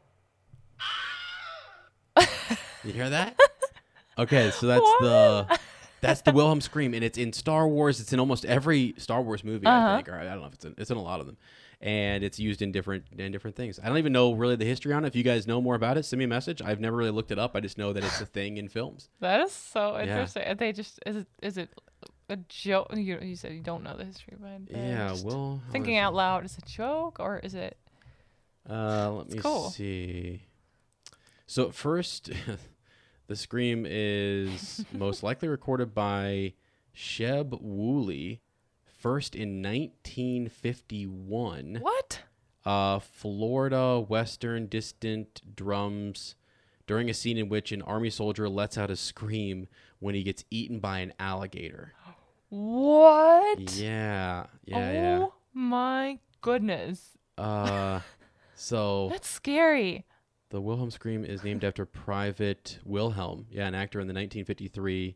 You hear that? Okay, so that's the Wilhelm scream, and it's in Star Wars. It's in almost every Star Wars movie, I think. Or I don't know if it's in a lot of them, and it's used in different things. I don't even know really the history on it. If you guys know more about it, send me a message. I've never really looked it up. I just know that it's a thing in films. That is so Yeah. interesting. Are they just is it a joke? You said you don't know the history behind it. Yeah, Just well, thinking out loud, is it a joke or is it? Let me cool. see. So first, the scream is most likely recorded by Sheb Woolley, first in 1951. What? Florida Western distant drums during a scene in which an army soldier lets out a scream when he gets eaten by an alligator. What? Yeah. Oh my goodness. So That's scary. the Wilhelm scream is named after Private Wilhelm, an actor in the 1953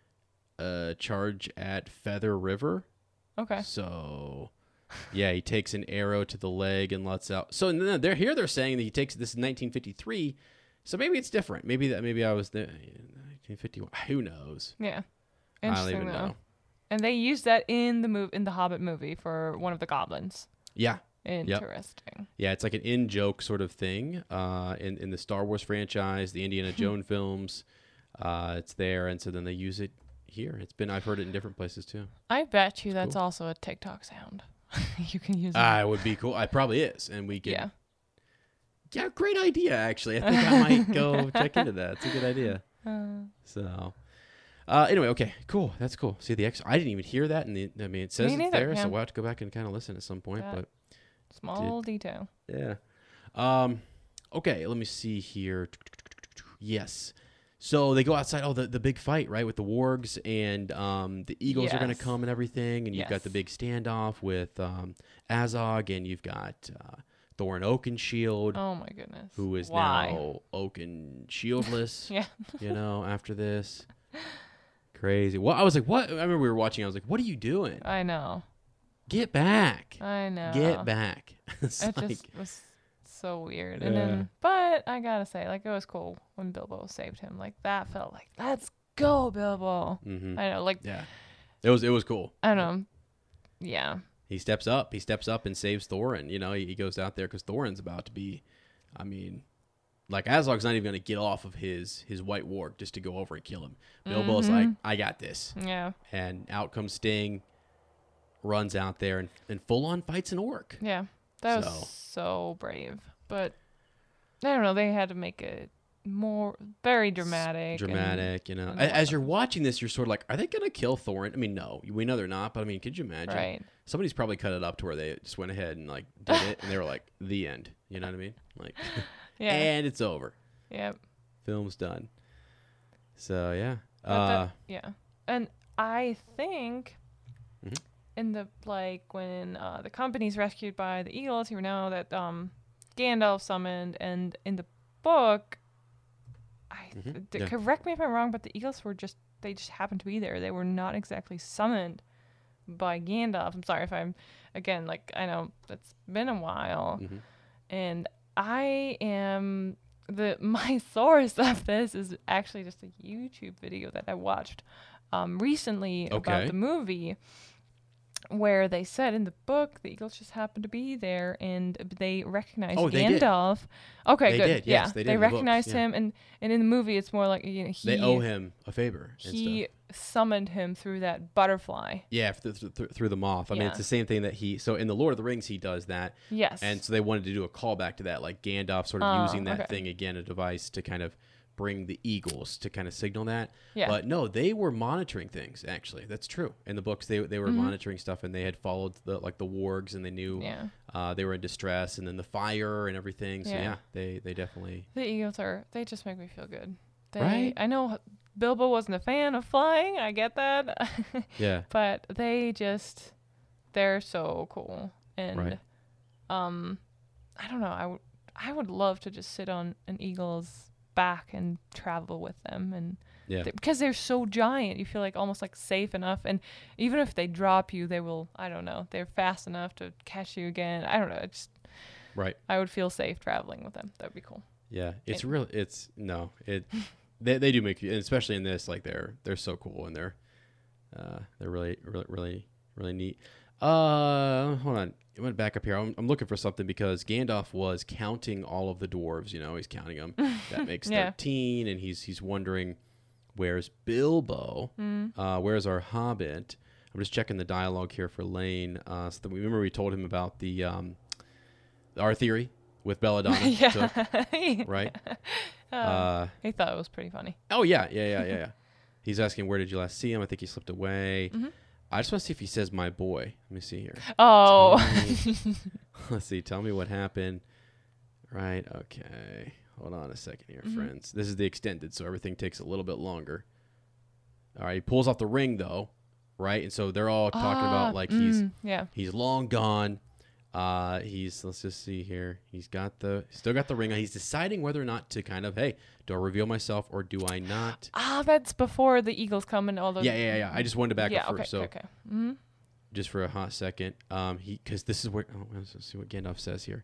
charge at Feather River. Okay. So, yeah, he takes an arrow to the leg and lets out. So they're saying that he takes this in 1953. So maybe it's different. Maybe I was there. 1951. Who knows? Yeah. I don't Interesting even though. know. And they used that in the Hobbit movie for one of the goblins. Yeah. Interesting. Yeah, it's like an in-joke sort of thing in the Star Wars franchise, the Indiana Jones films. It's there, and so then they use it here. I've heard it in different places too. I bet you It's that's cool. also a TikTok sound. You can use it. It would be cool. It probably is, and we can. Yeah. Yeah, great idea. Actually, I think I might go check into that. It's a good idea. So, anyway, okay, cool. That's cool. See the X. I didn't even hear that, it says Me it's neither, there, yeah. so we'll have to go back and kind of listen at some point. Yeah. But Small detail. yeah. Okay, let me see here. Yes. So they go outside. Oh, the big fight, right, with the wargs and the eagles are going to Yes. come and everything, and you've got the Yes. big standoff with Azog, and you've got Thorin Oakenshield, Oh my goodness. who is Why? now Oakenshieldless. Yeah. After this. Crazy. Well, I was like, what? I remember we were watching. I was like, what are you doing? I know. Get back. I know. Get back. It's It like, just was so weird. And Yeah. then, but I gotta say, like, it was cool when Bilbo saved him. Like, that felt like, let's go, Bilbo. mhm. I know, like, Yeah. It was cool. I don't know. Yeah. He steps up and saves Thorin. You know, he goes out there because Thorin's about to be, I mean, like Azog's not even going to get off of his white warg just to go over and kill him. Bilbo's like, I got this. Yeah. And out comes Sting, runs out there and full on fights an orc. Yeah. That So- was so brave. But I don't know. They had to make it more very dramatic. Dramatic, you know. and As you're watching this, you're sort of like, are they going to kill Thorin? I mean, no, we know they're not, but I mean, could you imagine? Right. Somebody's probably cut it up to where they just went ahead and like did it, and they were like, the end. You know what I mean? Like, Yeah. and it's over. Yep. Film's done. So yeah. But yeah. And I think Mhm. in the like when the company's rescued by the eagles, you know that Gandalf summoned, and in the book, correct me if I'm wrong, but the eagles were just happened to be there. They were not exactly summoned by Gandalf. I'm sorry if I'm again like I know it's been a while, and I am my source of this is actually just a YouTube video that I watched recently about the movie, where they said in the book the eagles just happened to be there and they recognized Gandalf. Okay, good. Did. Yes, they recognized him, and in the movie it's more like they owe him a favor. He summoned him through that butterfly. Yeah, through the moth. I mean, it's the same thing that so in the Lord of the Rings he does that. Yes. And so they wanted to do a callback to that, like Gandalf sort of using that thing again, a device to kind of bring the eagles to kind of signal that. Yeah. But no, they were monitoring things, actually. That's true. In the books, they were monitoring stuff, and they had followed the wargs, and they knew they were in distress, and then the fire and everything. So yeah, they definitely... The eagles they just make me feel good. Right? I know Bilbo wasn't a fan of flying. I get that. Yeah. But they're so cool. And I don't know. I would love to just sit on an eagle's back and travel with them, and because they're so giant, you feel like almost like safe enough, and even if they drop you, they will, I don't know, they're fast enough to catch you again. I don't know, it's I would feel safe traveling with them. That'd be cool. Yeah, they do make you, especially in this, like they're so cool, and they're really neat. Hold on. I went back up here. I'm looking for something because Gandalf was counting all of the dwarves. You know, he's counting them. That makes 13, and he's wondering, where's Bilbo? Where's our hobbit? I'm just checking the dialogue here for Lane. So that remember we told him about the our theory with Belladonna, right? He thought it was pretty funny. Oh yeah. He's asking, where did you last see him? I think he slipped away. I just want to see if he says my boy. Let me see here. Oh. Let's see. Tell me what happened. Right. Okay. Hold on a second here, friends. This is the extended, so everything takes a little bit longer. All right. He pulls off the ring, though. Right. And so they're all talking about like he's long gone. Let's just see here. He's still got the ring on. He's deciding whether or not to kind of, hey, do I reveal myself or do I not? That's before the eagles come and all those. Yeah. I just wanted to back up first. Okay. Just for a hot second, because this is where, let's see what Gandalf says here.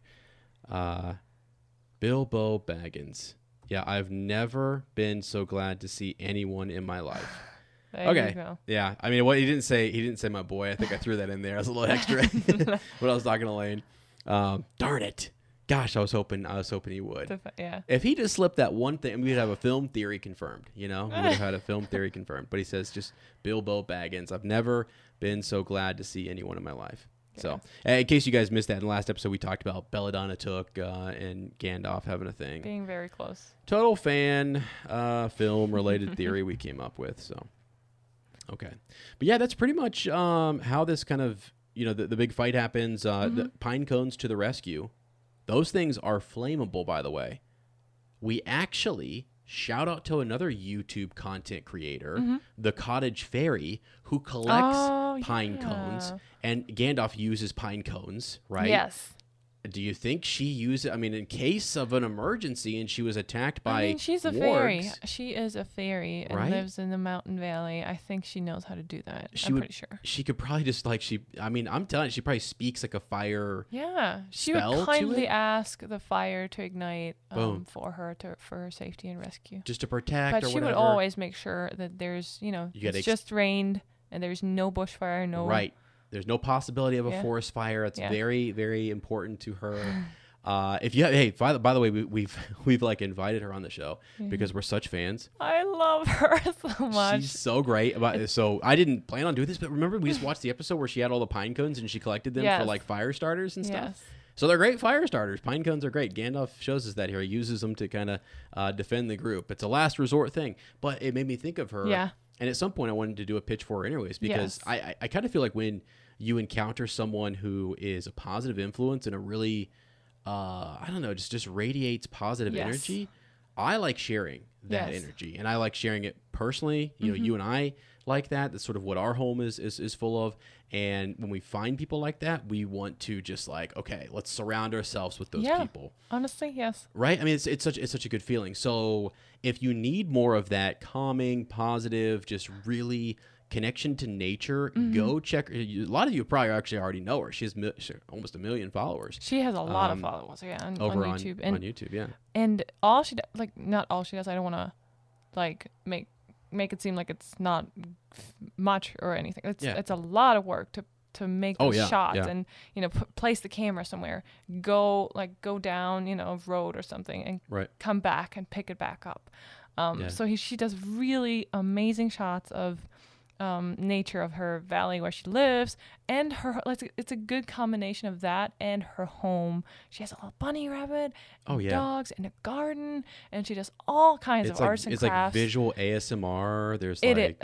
Bilbo Baggins. Yeah, I've never been so glad to see anyone in my life. There you go. Yeah. I mean, what he didn't say my boy. I think I threw that in there as a little extra when I was talking to Lane. Darn it. Gosh, I was hoping he would. If he just slipped that one thing, we'd have a film theory confirmed, you know? We would have had a film theory confirmed. But he says just Bilbo Baggins. I've never been so glad to see anyone in my life. Yeah. So, in case you guys missed that, in the last episode we talked about Belladonna Took and Gandalf having a thing. Being very close. Total fan film-related theory we came up with, so... Okay. But yeah, that's pretty much how this kind of, the big fight happens. The pine cones to the rescue. Those things are flammable, by the way. We actually shout out to another YouTube content creator, the Cottage Fairy, who collects pine cones. And Gandalf uses pine cones, right? Yes. Do you think she used it? I mean, in case of an emergency and she was attacked by she's a wargs, fairy. She is a fairy and right? lives in the mountain valley. I think she knows how to do that. I'm pretty sure. She could probably just I'm telling you, she probably speaks like a fire. Yeah. She would kindly ask the fire to ignite for her safety and rescue. Just to protect but or she whatever. would always make sure that there's, it's just rained and there's no bushfire, no. Right. There's no possibility of a forest fire. It's very, very important to her. By the way, we've like invited her on the show because we're such fans. I love her so much. She's so great. So I didn't plan on doing this, but remember we just watched the episode where she had all the pine cones and she collected them for like fire starters and stuff. Yes. So they're great fire starters. Pine cones are great. Gandalf shows us that here. He uses them to kind of defend the group. It's a last resort thing, but it made me think of her. Yeah. And at some point I wanted to do a pitch for her anyways because I kind of feel like when you encounter someone who is a positive influence and a really, just radiates positive energy. I like sharing that Yes. energy, and I like sharing it personally. You know, you and I like that. That's sort of what our home is full of. And when we find people like that, we want to just like, okay, let's surround ourselves with those Yeah. people. Honestly, yes. Right? I mean, it's such a good feeling. So if you need more of that calming, positive, just really connection to nature, go check. A lot of you probably actually already know her. She has almost 1 million followers She has a lot of followers, yeah, on over YouTube. on YouTube. Yeah. And all she does, like, not all she does, I don't want to, like, make it seem like it's not much or anything. It's a lot of work to make those shots and, you know, place the camera somewhere, go down, you know, a road or something and come back and pick it back up. So she does really amazing shots of nature of her valley where she lives, and her, like, it's a good combination of that and her home. She has a little bunny rabbit, dogs, and a garden, and she does all kinds of arts and crafts. It's like visual ASMR. There's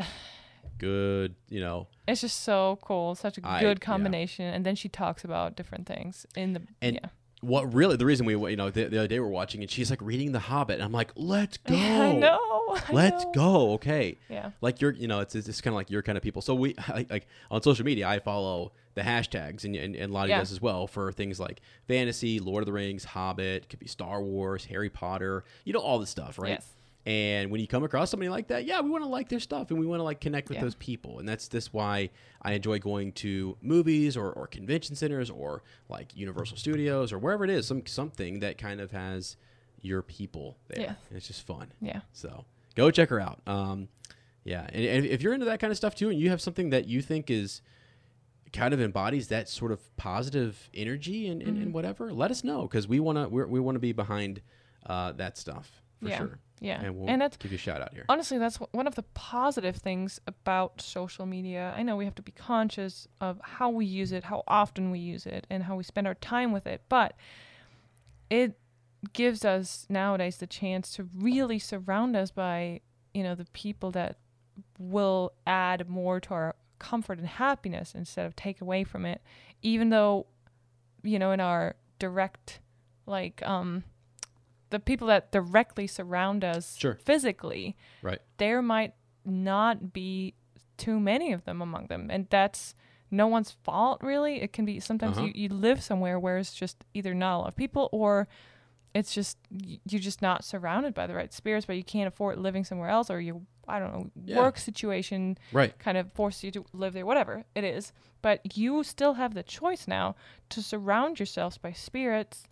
good, you know. It's just so cool. Such a good combination. And then she talks about different things in the what really, the reason we, you know, the other day we're watching and she's like reading The Hobbit, and I'm like, let's go. I know. Let's go. Okay. Yeah. Like you're, you know, it's kind of like your kind of people. So we like on social media, I follow the hashtags, and Lottie does as well, for things like fantasy, Lord of the Rings, Hobbit, could be Star Wars, Harry Potter, you know, all this stuff, right? Yes. And when you come across somebody like that, we want to like their stuff, and we want to like connect with those people. And that's why I enjoy going to movies or convention centers or like Universal Studios or wherever it is, something that kind of has your people there. Yeah. And it's just fun. Yeah. So go check her out. Yeah. And if you're into that kind of stuff too, and you have something that you think is kind of embodies that sort of positive energy and whatever, let us know, because we want to be behind that stuff for sure. Yeah, and we'll that's, give you a shout out here. Honestly, that's one of the positive things about social media. I know we have to be conscious of how we use it, how often we use it, and how we spend our time with it, but it gives us nowadays the chance to really surround us by, you know, the people that will add more to our comfort and happiness instead of take away from it, even though, you know, in our direct, like, the people that directly surround us physically, there might not be too many of them among them. And that's no one's fault, really. It can be sometimes you live somewhere where it's just either not a lot of people, or it's just you're just not surrounded by the right spirits, but you can't afford living somewhere else, or your, I don't know, work situation kind of forces you to live there, whatever it is. But you still have the choice now to surround yourselves by spirits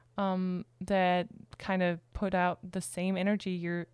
that kind of put out the same energy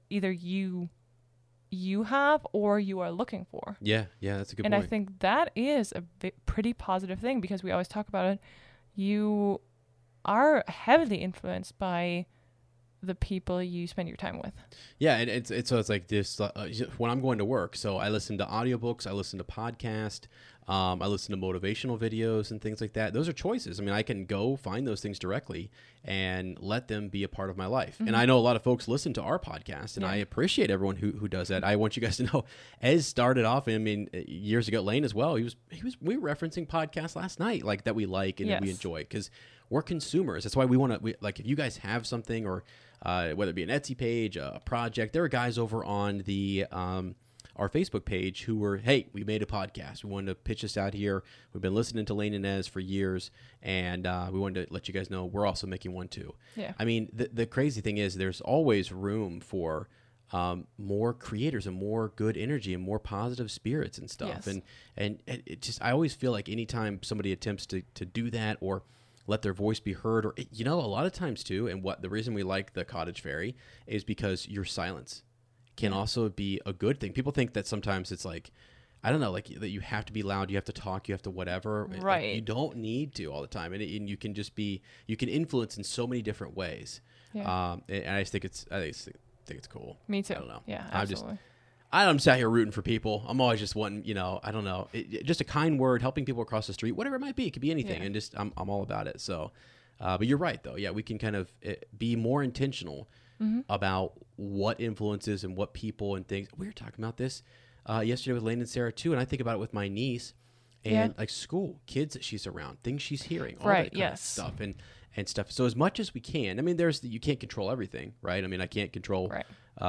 you have or you are looking for. Yeah, that's a good point. And I think that is a pretty positive thing, because we always talk about it. You are heavily influenced by the people you spend your time with. Yeah, and it's like this when I'm going to work. So I listen to audiobooks, I listen to podcasts, I listen to motivational videos and things like that. Those are choices. I mean, I can go find those things directly and let them be a part of my life. And I know a lot of folks listen to our podcast, and I appreciate everyone who does that. I want you guys to know, Ez started off, I mean, years ago, Lane as well. We were referencing podcasts last night, like that we like and that we enjoy, because we're consumers. That's why we want to, like, if you guys have something, or whether it be an Etsy page, a project, there are guys over on the our Facebook page who were, hey, we made a podcast. We wanted to pitch this out here. We've been listening to Lane and Ez for years, and we wanted to let you guys know we're also making one too. Yeah. I mean, the crazy thing is there's always room for more creators and more good energy and more positive spirits and stuff. Yes. And it just, I always feel like anytime somebody attempts to do that, or let their voice be heard, or, you know, a lot of times too, and what the reason we like the Cottage Fairy is because your silence can also be a good thing. People think that sometimes it's like, I don't know, like that you have to be loud, you have to talk, you have to whatever. Right. Like, you don't need to all the time. And you can just be, you can influence in so many different ways. Yeah. And I just think it's cool. Me too. I don't know. Yeah, absolutely. I'm sat here rooting for people. I'm always just wanting, you know, I don't know, just a kind word, helping people across the street, whatever it might be. It could be anything. Yeah. And just, I'm all about it. So, but you're right though. Yeah. We can kind of be more intentional about what influences and what people and things. We were talking about this yesterday with Lane and Sarah too. And I think about it with my niece and like school, kids that she's around, things she's hearing, all that kind of stuff. and stuff. So as much as we can, I mean, you can't control everything, right? I mean, I can't control, Right.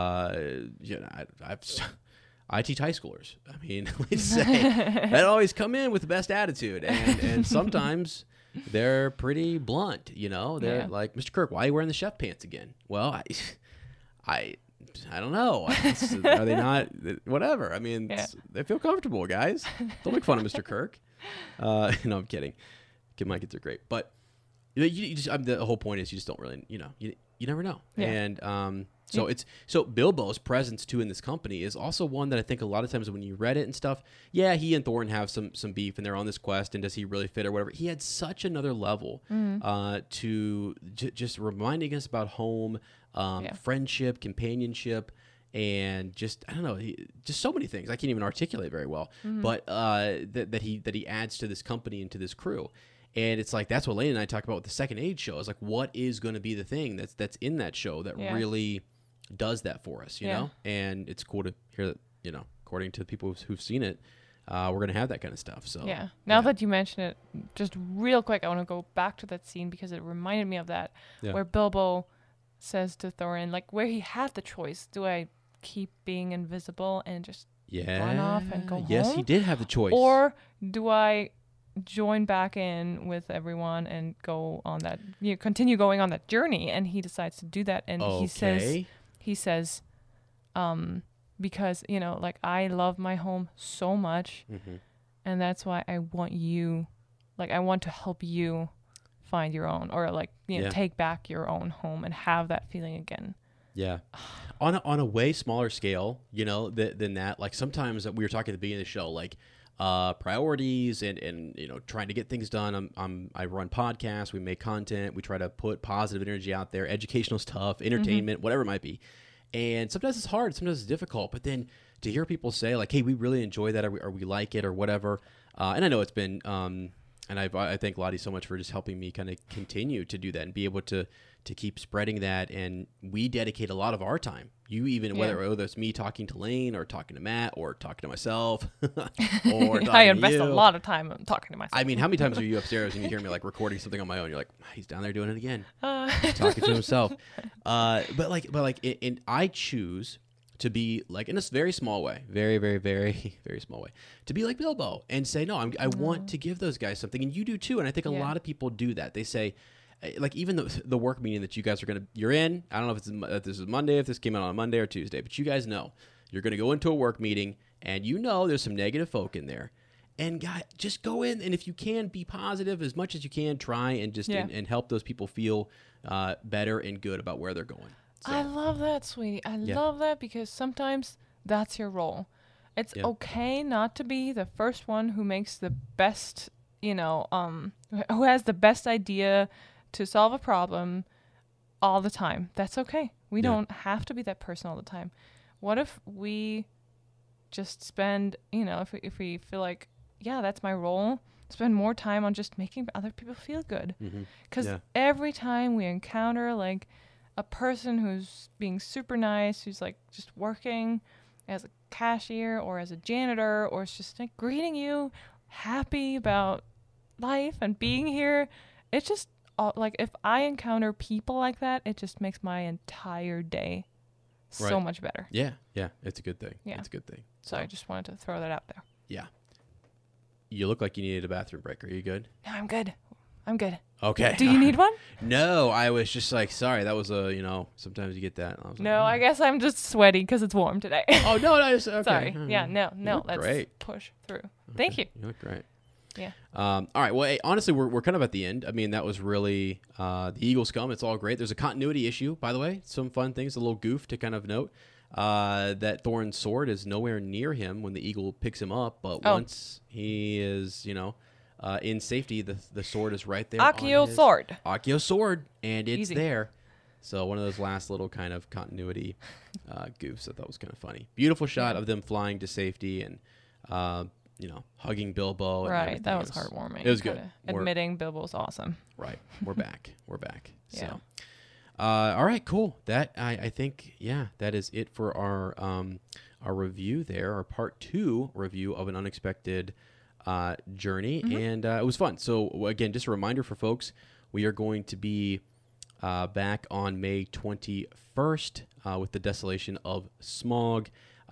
I teach high schoolers. I mean, let's say they always come in with the best attitude, and sometimes they're pretty blunt. They're Yeah. like, Mr. Kirk, why are you wearing the chef pants again? Well, I don't know. Are they not? Whatever. I mean, Yeah. they feel comfortable, guys. Don't make fun of Mr. Kirk. No, I'm kidding. My kids are great, but you just, the whole point is you just don't really, you never know. Yeah. And so Bilbo's presence too in this company is also one that I think a lot of times when you read it and stuff, yeah, he and Thorin have some beef and they're on this quest, and does he really fit or whatever? He had such another level to just reminding us about home, friendship, companionship, and just I don't know, just so many things I can't even articulate very well. But that he adds to this company and to this crew. And it's like that's what Lane and I talk about with the Second Age show. Is like, what is going to be the thing that's in that show that really does that for us, you know? And it's cool to hear that, according to people who've seen it, we're going to have that kind of stuff. So Now that you mention it, just real quick, I want to go back to that scene because it reminded me of that, where Bilbo says to Thorin, like, where he had the choice: do I keep being invisible and just run off and go home? Yes, he did have the choice. Or do I join back in with everyone and go on that, continue going on that journey? And he decides to do that, and he says, because like, I love my home so much, and that's why I want you, like, I want to help you find your own, or like take back your own home and have that feeling again. Yeah. On a way smaller scale, than that. Like sometimes we were talking at the beginning of the show, like priorities and trying to get things done. I run podcasts, we make content, we try to put positive energy out there, educational stuff, entertainment, whatever it might be. And sometimes it's hard, sometimes it's difficult, but then to hear people say like, hey, we really enjoy that, or we like it, or whatever. And I know it's been, and I thank Lottie so much for just helping me kind of continue to do that and be able to keep spreading that. And we dedicate a lot of our time. Whether it's me talking to Lane or talking to Matt or talking to myself or talking I invest to you. a lot of time in talking to myself. I mean, how many times are you upstairs and you hear me like recording something on my own? You're like, he's down there doing it again, talking to himself. And I choose to be like, in a very small way, very, very, very, very small way, to be like Bilbo and say, no, I want to give those guys something, and you do too. And I think a lot of people do that. They say, like, even the work meeting that you guys you're in, I don't know if this is Monday, if this came out on Monday or Tuesday, but you guys know you're going to go into a work meeting, and there's some negative folk in there. And guys, just go in, and if you can, be positive as much as you can. Try and just and help those people feel better and good about where they're going. So. I love that, sweetie. I love that, because sometimes that's your role. It's okay not to be the first one who makes the best, who has the best idea to solve a problem all the time. That's okay. We don't have to be that person all the time. What if we just spend, if we feel like, that's my role, spend more time on just making other people feel good. Because every time we encounter like a person who's being super nice, who's like just working as a cashier or as a janitor, or is just like greeting you, happy about life and being here, it's just like, if I encounter people like that, it just makes my entire day so much better. Yeah, it's a good thing. Yeah, it's a good thing. So I just wanted to throw that out there. Yeah. You look like you needed a bathroom break. Are you good? No, I'm good. Okay. Do you need one? No, I was just like, sorry. That was sometimes you get that. I guess I'm just sweaty because it's warm today. Oh, no. Okay. Sorry. Yeah, no. Let's great. Push through. Okay. Thank you. You look great. Yeah. All right. Well, hey, honestly, we're kind of at the end. I mean, that was really the Eagle Scum. It's all great. There's a continuity issue, by the way. Some fun things, a little goof to kind of note. That Thorin's sword is nowhere near him when the eagle picks him up, but once he is, in safety, the sword is right there. Accio sword, and it's there. So one of those last little kind of continuity goofs I thought was kind of funny. Beautiful shot of them flying to safety and hugging Bilbo. Right, that was heartwarming. It was good. Admitting Bilbo's awesome. Right, we're back. So. All right, cool. That I think, that is it for our review there, our part 2 review of An Unexpected Journey, and it was fun. So again, just a reminder for folks, We are going to be back on May 21st with the Desolation of Smog.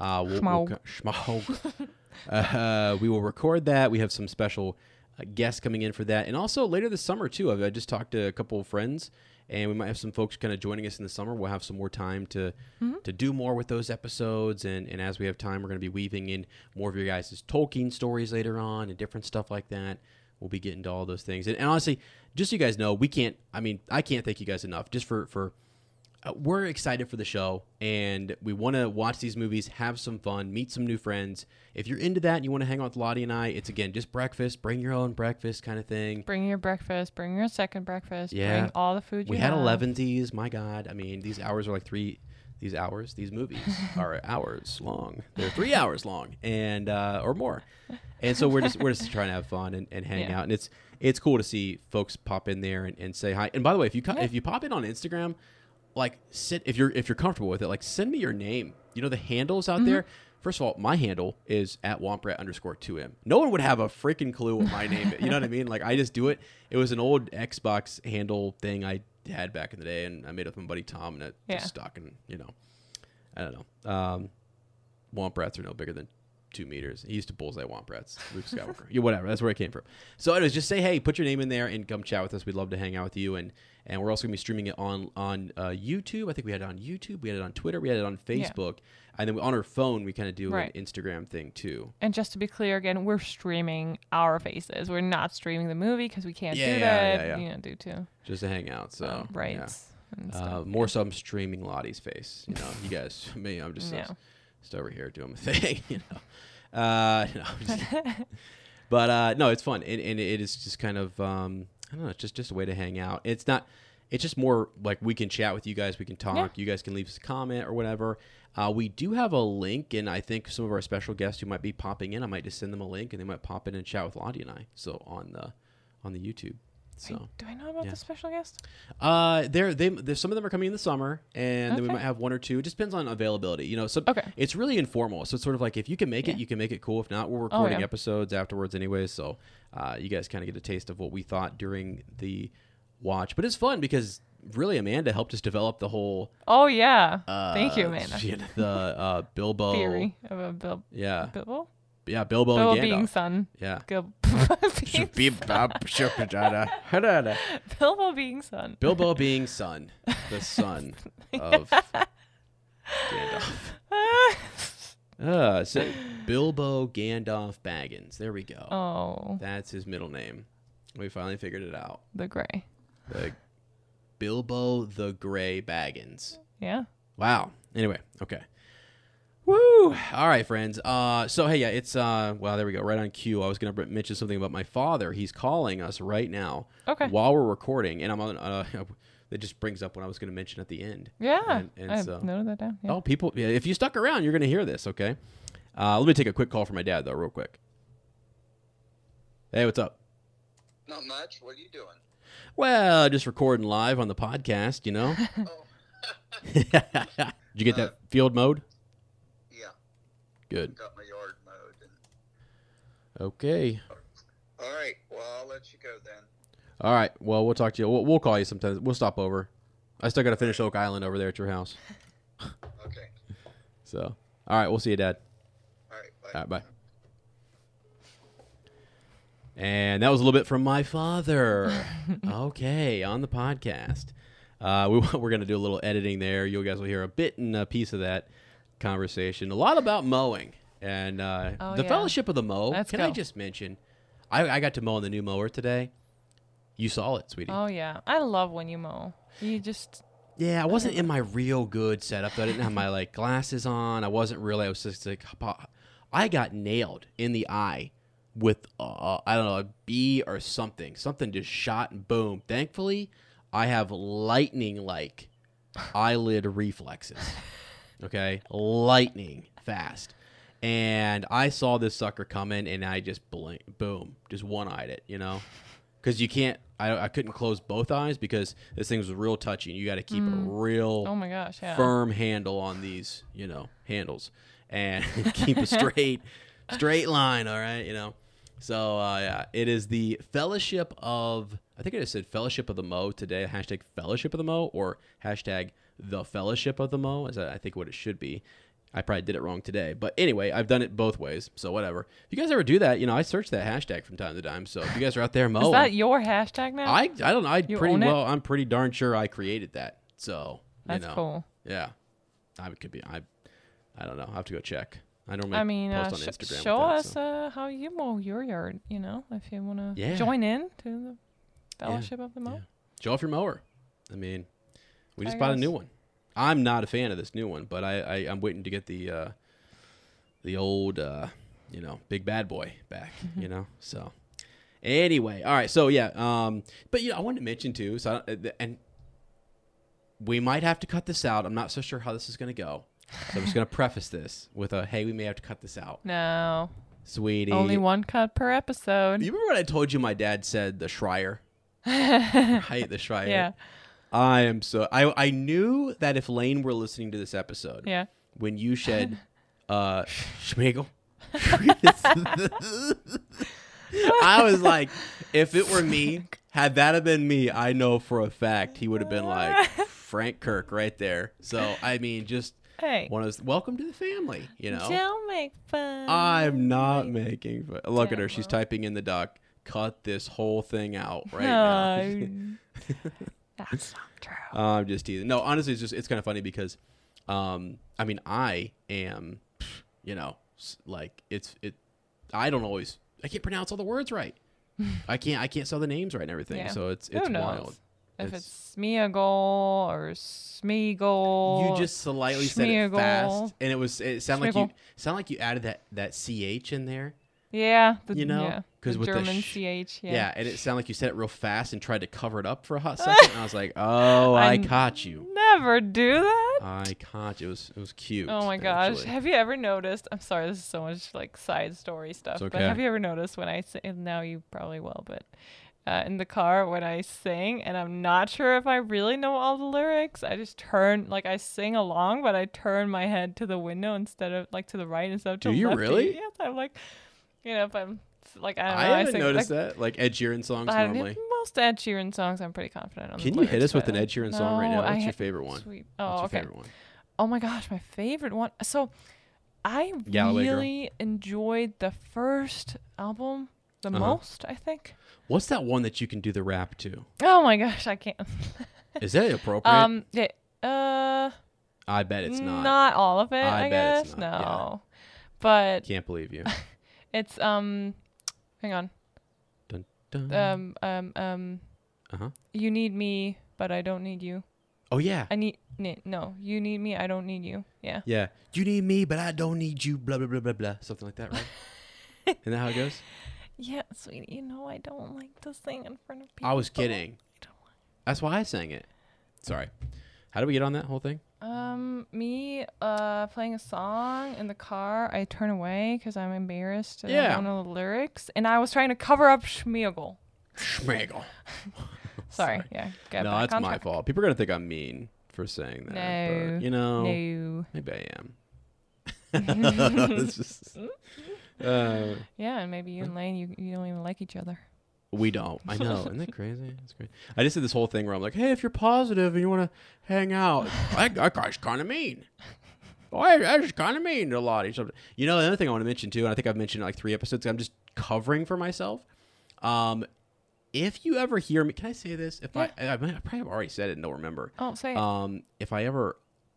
Schmaug. We will record that. We have some special guests coming in for that. And also later this summer, too. I just talked to a couple of friends, and we might have some folks kind of joining us in the summer. We'll have some more time to do more with those episodes. And as we have time, we're going to be weaving in more of your guys' Tolkien stories later on and different stuff like that. We'll be getting to all those things. And honestly, just so you guys know, I can't thank you guys enough just for we're excited for the show, and we want to watch these movies, have some fun, meet some new friends. If you're into that and you want to hang out with Lottie and I, it's, again, just breakfast. Bring your own breakfast kind of thing. Bring your breakfast. Bring your second breakfast. Yeah. Bring all the food you We have. had 11s. My God. I mean, these hours are like these movies are hours long. They're 3 hours long and or more. And so we're just trying to have fun and hang out. And it's cool to see folks pop in there and say hi. And by the way, if you pop in on Instagram, like, if you're comfortable with it, like, send me your name. You know, the handles out there. First of all, my handle is at @womprat_2m. No one would have a freaking clue what my name is. You know what I mean? Like, I just do it. It was an old Xbox handle thing I had back in the day, and I made it with my buddy Tom, and it just stuck. And, you know, I don't know. Womp Rats are no bigger than 2 meters. He used to bullseye Womp Rats. Luke Skywalker. Yeah, whatever. That's where it came from. So anyways, just say, hey, put your name in there and come chat with us. We'd love to hang out with you. And we're also going to be streaming it on YouTube. I think we had it on YouTube. We had it on Twitter. We had it on Facebook. And then on our phone, we kind of do an Instagram thing too. And just to be clear again, we're streaming our faces. We're not streaming the movie because we can't do that. You know, due to just to hang out. So rights and stuff. More so I'm streaming Lottie's face. You know, you guys, me, I'm just over here doing my thing, you know. But no, it's fun, and it is just kind of I don't know, it's just a way to hang out. It's just more like we can chat with you guys, we can talk, you guys can leave us a comment or whatever. We do have a link, and I think some of our special guests who might be popping in, I might just send them a link, and they might pop in and chat with Lottie and I. So on the YouTube. So do I know about the special guest? There's some of them are coming in the summer, and then we might have one or two. It just depends on availability. You know, so it's really informal. So it's sort of like if you can make it, you can make it cool. If not, we're recording episodes afterwards anyway. So you guys kind of get a taste of what we thought during the watch. But it's fun because really Amanda helped us develop the whole. Oh yeah, thank you, Amanda. The Bilbo theory of a Bilbo. Yeah. Bilbo. Yeah, Bilbo and Gandalf. being son. Yeah. Bilbo being son. Bilbo being son. The son of Gandalf. So Bilbo Gandalf Baggins. There we go. Oh. That's his middle name. We finally figured it out. The Gray. The Bilbo the Gray Baggins. Yeah. Wow. Anyway, okay. Woo! All right, friends. So, hey, it's, well, there we go. Right on cue. I was going to mention something about my father. He's calling us right now while we're recording. And I'm on, that just brings up what I was going to mention at the end. Yeah. And I've so, noted that down. Yeah. Oh, people, if you stuck around, you're going to hear this, okay? Let me take a quick call from my dad, though, real quick. Hey, what's up? Not much. What are you doing? Well, just recording live on the podcast, you know? Did you get that field mode? Yeah. Good. Got my yard mowed. Okay. All right. Well, I'll let you go then. All right. Well, we'll talk to you. We'll call you sometime. We'll stop over. I still got to finish Oak Island over there at your house. Okay. So, all right. We'll see you, Dad. All right. Bye. All right. Bye. And that was a little bit from my father. Okay, on the podcast. We're going to do a little editing there. You guys will hear a bit and a piece of that conversation. A lot about mowing and the Fellowship of the Mow. I just mention, I got to mow on the new mower today. You saw it, sweetie. Oh, yeah. I love when you mow. You just... Yeah, I wasn't in my real good setup. I didn't have my glasses on. I was just like, I got nailed in the eye with, I don't know, a bee or something. Something just shot and boom. Thankfully, I have lightning-like eyelid reflexes. Okay? Lightning fast. And I saw this sucker coming, and I just blinked. Boom. Just one-eyed it, you know? Because you can't, I couldn't close both eyes because this thing was real touchy, and you got to keep a real oh my gosh, firm handle on these, handles. And keep a straight line, all right, So yeah, it is the Fellowship of. I think I just said Fellowship of the Mo today. Hashtag Fellowship of the Mo or hashtag the Fellowship of the Mo is I think what it should be. I probably did it wrong today, but anyway, I've done it both ways, so whatever. If you guys ever do that, I search that hashtag from time to time. So if you guys are out there mowing, Is that your hashtag now? I don't know. You own it? I'm pretty darn sure I created that. So That's cool. Yeah, I could be. I don't know. I will have to go check. I normally I mean, post on Instagram. show with that, us so. how you mow your yard. If you want to Yeah. join in to the Fellowship of the Mow. Yeah. Show off your mower. I mean, we just I bought a guess. new one. I'm not a fan of this new one, but I'm waiting to get the old big bad boy back. So anyway, all right. So yeah, but I wanted to mention too. So and we might have to cut this out. I'm not so sure how this is going to go. So I'm just going to preface this with hey, we may have to cut this out. No. Sweetie. Only one cut per episode. You remember when I told you my dad said the Schreier? Right, the Schreier. Yeah. I knew that if Lane were listening to this episode, Yeah. when you said Schmeagol, I was like, if it were me, had that have been me, I know for a fact he would have been like Frank Kirk right there. So I mean, just Hey. one of those, welcome to the family. Don't make fun. I'm not making fun. Look at her. She's well. typing in the doc. Cut this whole thing out right now. That's not true. I'm just teasing. No, honestly, it's kind of funny because, I mean, I am, I don't always, I can't pronounce all the words right. I can't spell the names right and everything. Yeah. So it's Who knows? wild. If it's Smeagol or Smeagol. You just slightly said it Schmeagol. fast, and it sounded Schmeagol. like you added that ch in there. Yeah. Because the with German the CH. Yeah, and it sounded like you said it real fast and tried to cover it up for a hot second. And I was like, oh, I caught you. Never do that. I caught you. It was cute. Oh my gosh. actually. Have you ever noticed? I'm sorry, this is so much like side story stuff. It's But okay. have you ever noticed when I sing, and now you probably will, but in the car when I sing and I'm not sure if I really know all the lyrics, I just turn, like I sing along, but I turn my head to the window instead of like to the right instead of to Do the you left. really? Yes, I'm like, if I'm like, I don't know. I haven't sing, noticed like, that. Like Ed Sheeran songs I- normally. Most Ed Sheeran songs, I'm pretty confident on. Can the you hit lyrics, us with but an Ed Sheeran song right no, now? What's I your hit- favorite one? Sweet. What's Oh, your okay. favorite one? Oh my gosh, my favorite one. So, I Galloway Girl. really enjoyed the first album the Uh-huh. most, I think. What's that one that you can do the rap to? Oh my gosh, I can't. Is that appropriate? Yeah. I bet it's not. Not all of it, I I bet it's guess. not, yeah. No. But Can't believe you. it's hang on. Dun, dun. Uh-huh. You need me, but I don't need you. Oh yeah. No, you need me, I don't need you. Yeah. Yeah. You need me, but I don't need you. Blah blah blah blah blah. Something like that, right? Isn't that how it goes? Yeah, sweetie, I don't like to sing in front of people. I was kidding. I don't like. That's why I sang it. Sorry. How did we get on that whole thing? Me playing a song in the car, I turn away because I'm embarrassed. And I Yeah. don't know the lyrics, and I was trying to cover up Schmeagol. Schmegel. Sorry, yeah. Get No, back that's on my track. fault. People are gonna think I'm mean for saying that. No. But, No. maybe I am. It's just, Yeah, and maybe you and Lane, you don't even like each other. we don't. I know. Isn't that crazy? That's great. I just did this whole thing where I'm like, hey, if you're positive and you want to hang out, that guy's kind of mean. Oh, that's kind of mean to a lot. The other thing I want to mention too, and I think I've mentioned it like 3 episodes. I'm just covering for myself. If you ever hear me, can I say this? If I probably have already said it and don't remember. Oh, say it. If I ever,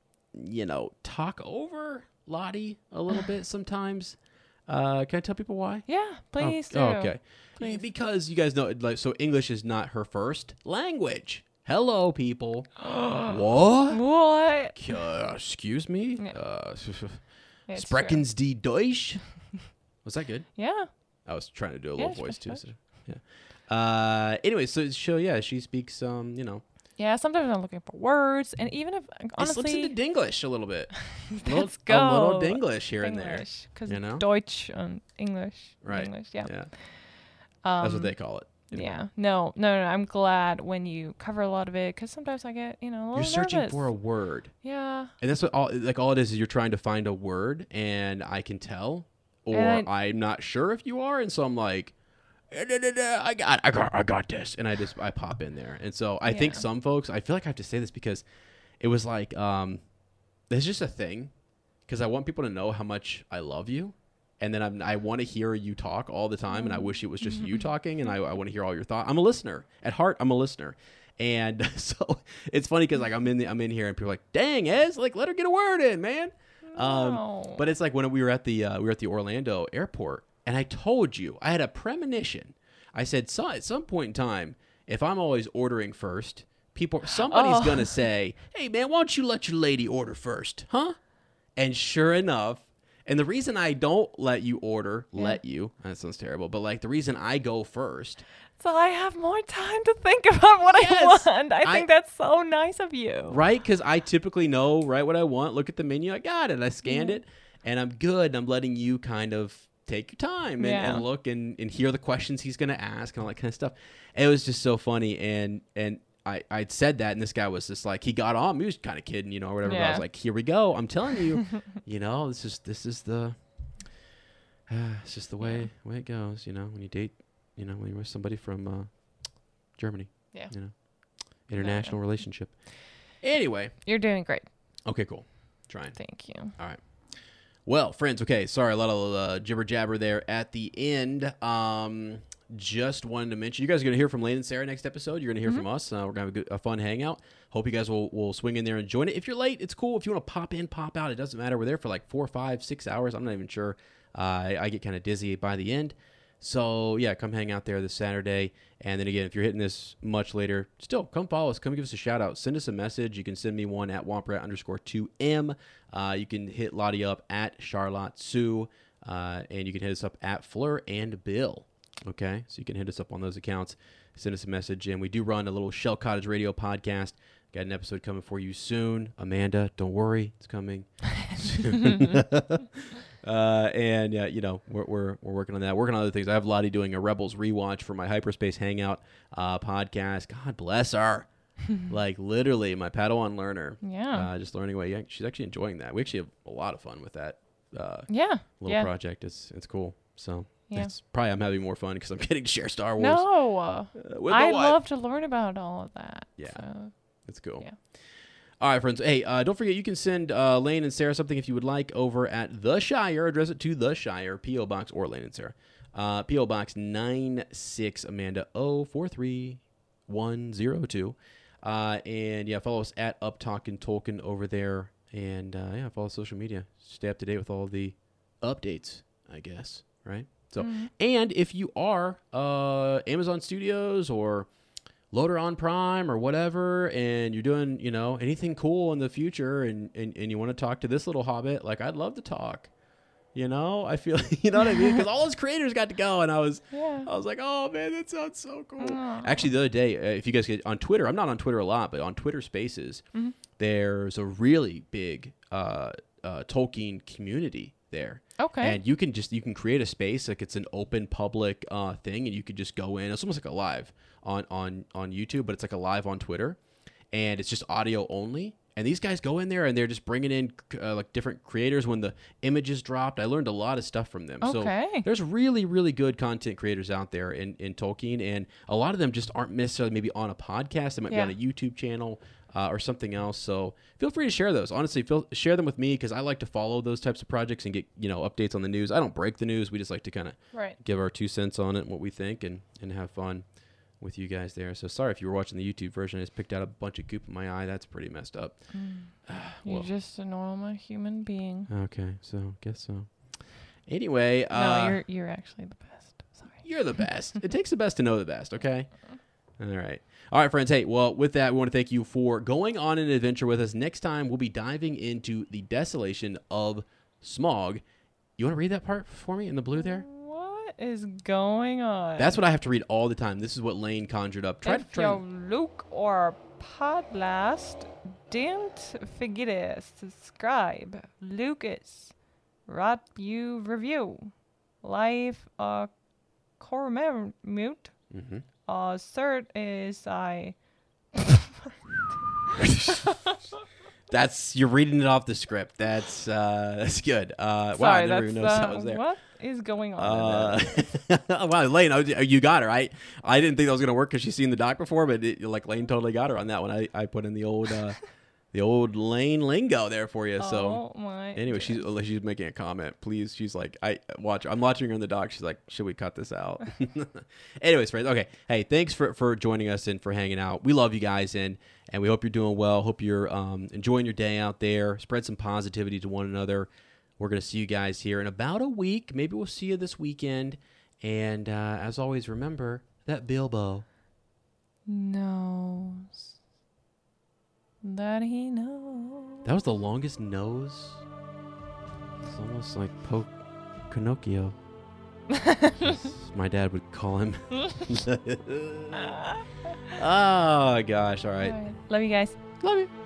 talk over Lottie a little bit sometimes, can I tell people why? Yeah, please do. Oh, okay. Please. Because you guys know, so English is not her first language. Hello, people. What? What? Excuse me? It's Sprechens die Deutsch? Was that good? true. Yeah. I was trying to do a Yeah, little voice too. Deutsch. So, yeah. Anyway, so she speaks, Yeah, sometimes I'm looking for words, and even if it honestly, slips into Dinglish a little bit. let's A little go. Dinglish here and there. English, because you know? Deutsch and English. Right. English, yeah. Yeah. That's what they call it. Yeah. No. I'm glad when you cover a lot of it, because sometimes I get, a little You're searching nervous. for a word. Yeah. And that's what all it is you're trying to find a word, and I can tell or And I'm not sure if you are, and so I'm like, I got this, and I pop in there, and so I think Yeah. some folks, I feel like I have to say this because it was like, it's just a thing, because I want people to know how much I love you, and then I want to hear you talk all the time, and I wish it was just you talking, and I want to hear all your thoughts. I'm a listener at heart. I'm a listener. And so it's funny because like I'm in here and people are like, dang, Ez, like let her get a word in, man. No. But it's like when we were at the Orlando airport, and I told you I had a premonition. I said, so at some point in time, if I'm always ordering first, somebody's gonna say, hey man, why don't you let your lady order first, huh? And sure enough, and the reason I don't let you order, that sounds terrible, but like the reason I go first. So I have more time to think about what I want. I think that's so nice of you. Right? Because I typically know what I want. Look at the menu. I got it. I scanned it. And I'm good. I'm letting you kind of take your time and look and hear the questions he's going to ask and all that kind of stuff. And it was just so funny. And I'd said that, and this guy was just like, he got on. He was kind of kidding, or whatever. But I was like, here we go. I'm telling you, this is the it's just the way it goes, when you date. When you're with somebody from Germany. Yeah. International relationship. Anyway. You're doing great. Okay, cool. Trying. Thank you. All right. Well, friends, okay. Sorry, a lot of jibber jabber there at the end. Just wanted to mention, you guys are going to hear from Lane and Sarah next episode. You're going to hear from us. We're going to have a fun hangout. Hope you guys will swing in there and join it. If you're late, it's cool. If you want to pop in, pop out, it doesn't matter. We're there for like 4, 5, 6 hours. I'm not even sure. I get kind of dizzy by the end. So, yeah, come hang out there this Saturday. And then, again, if you're hitting this much later, still, come follow us. Come give us a shout-out. Send us a message. You can send me one at Womprat_2M. You can hit Lottie up at Charlotte Sue. And you can hit us up at Fleur and Bill. Okay? So you can hit us up on those accounts. Send us a message. And we do run a little Shell Cottage Radio podcast. Got an episode coming for you soon. Amanda, don't worry. It's coming soon. And yeah, we're working on that. Working on other things. I have Lottie doing a Rebels rewatch for my Hyperspace Hangout podcast. God bless her. Like literally my Padawan learner. Yeah. Just learning away. Yeah, she's actually enjoying that. We actually have a lot of fun with that. Little project. It's cool. So it's probably I'm having more fun because I'm getting to share Star Wars. No. With my I wife. love to learn about all of that. Yeah. So. It's cool. Yeah. All right, friends. Hey, don't forget you can send Lane and Sarah something if you would like over at The Shire. Address it to The Shire, P.O. Box, or Lane and Sarah. P.O. Box 96 Amanda 043102. And yeah, follow us at Uptalkin' Tolkien over there. And yeah, follow social media. Stay up to date with all the updates, I guess. Right? So, and if you are Amazon Studios or Loader on Prime or whatever, and you're doing, anything cool in the future, and you want to talk to this little hobbit, like I'd love to talk. I feel, you know what I mean? Because all those creators got to go, and I was like, oh man, that sounds so cool. Actually, the other day, if you guys get on Twitter, I'm not on Twitter a lot, but on Twitter Spaces, there's a really big Tolkien community there. Okay. And you can create a space, like it's an open public thing, and you could just go in. It's almost like a live on YouTube, but it's like a live on Twitter, and it's just audio only. And these guys go in there and they're just bringing in like different creators when the images dropped. I learned a lot of stuff from them. Okay. So there's really, really good content creators out there in Tolkien, and a lot of them just aren't necessarily maybe on a podcast. They might be on a YouTube channel or something else. So feel free to share those. Honestly, share them with me because I like to follow those types of projects and get updates on the news. I don't break the news. We just like to kind of give our 2 cents on it and what we think and have fun with you guys there. So sorry if you were watching the YouTube version. I just picked out a bunch of goop in my eye. That's pretty messed up. You're just a normal human being. Okay, so guess so. Anyway, no, you're actually the best. Sorry. You're the best. It takes the best to know the best, okay? All right, friends. Hey, well, with that, we want to thank you for going on an adventure with us. Next time, we'll be diving into the desolation of Smaug. You want to read that part for me in the blue there? What is going on? That's what I have to read all the time. This is what Lane conjured up. If you look or podcast, don't forget to subscribe. Lucas, write you review. Life Cormute. Third is You're reading it off the script. That's good. Wow, I never even noticed that was there. What? is going on? Wow, Lane, you got her. I didn't think that was gonna work because she's seen the doc before, but like Lane totally got her on that one. I put in the old Lane lingo there for you. So Oh my. anyway, she's making a comment. Please, she's like, I'm watching her in the doc. She's like, should we cut this out? Anyways, friends. Okay. Hey, thanks for joining us and for hanging out. We love you guys and we hope you're doing well. Hope you're enjoying your day out there. Spread some positivity to one another. We're gonna see you guys here in about a week. Maybe we'll see you this weekend. And as always, remember that Bilbo knows that he knows. That was the longest nose. It's almost like Pinocchio. My dad would call him. Oh, gosh. All right. Love you guys. Love you.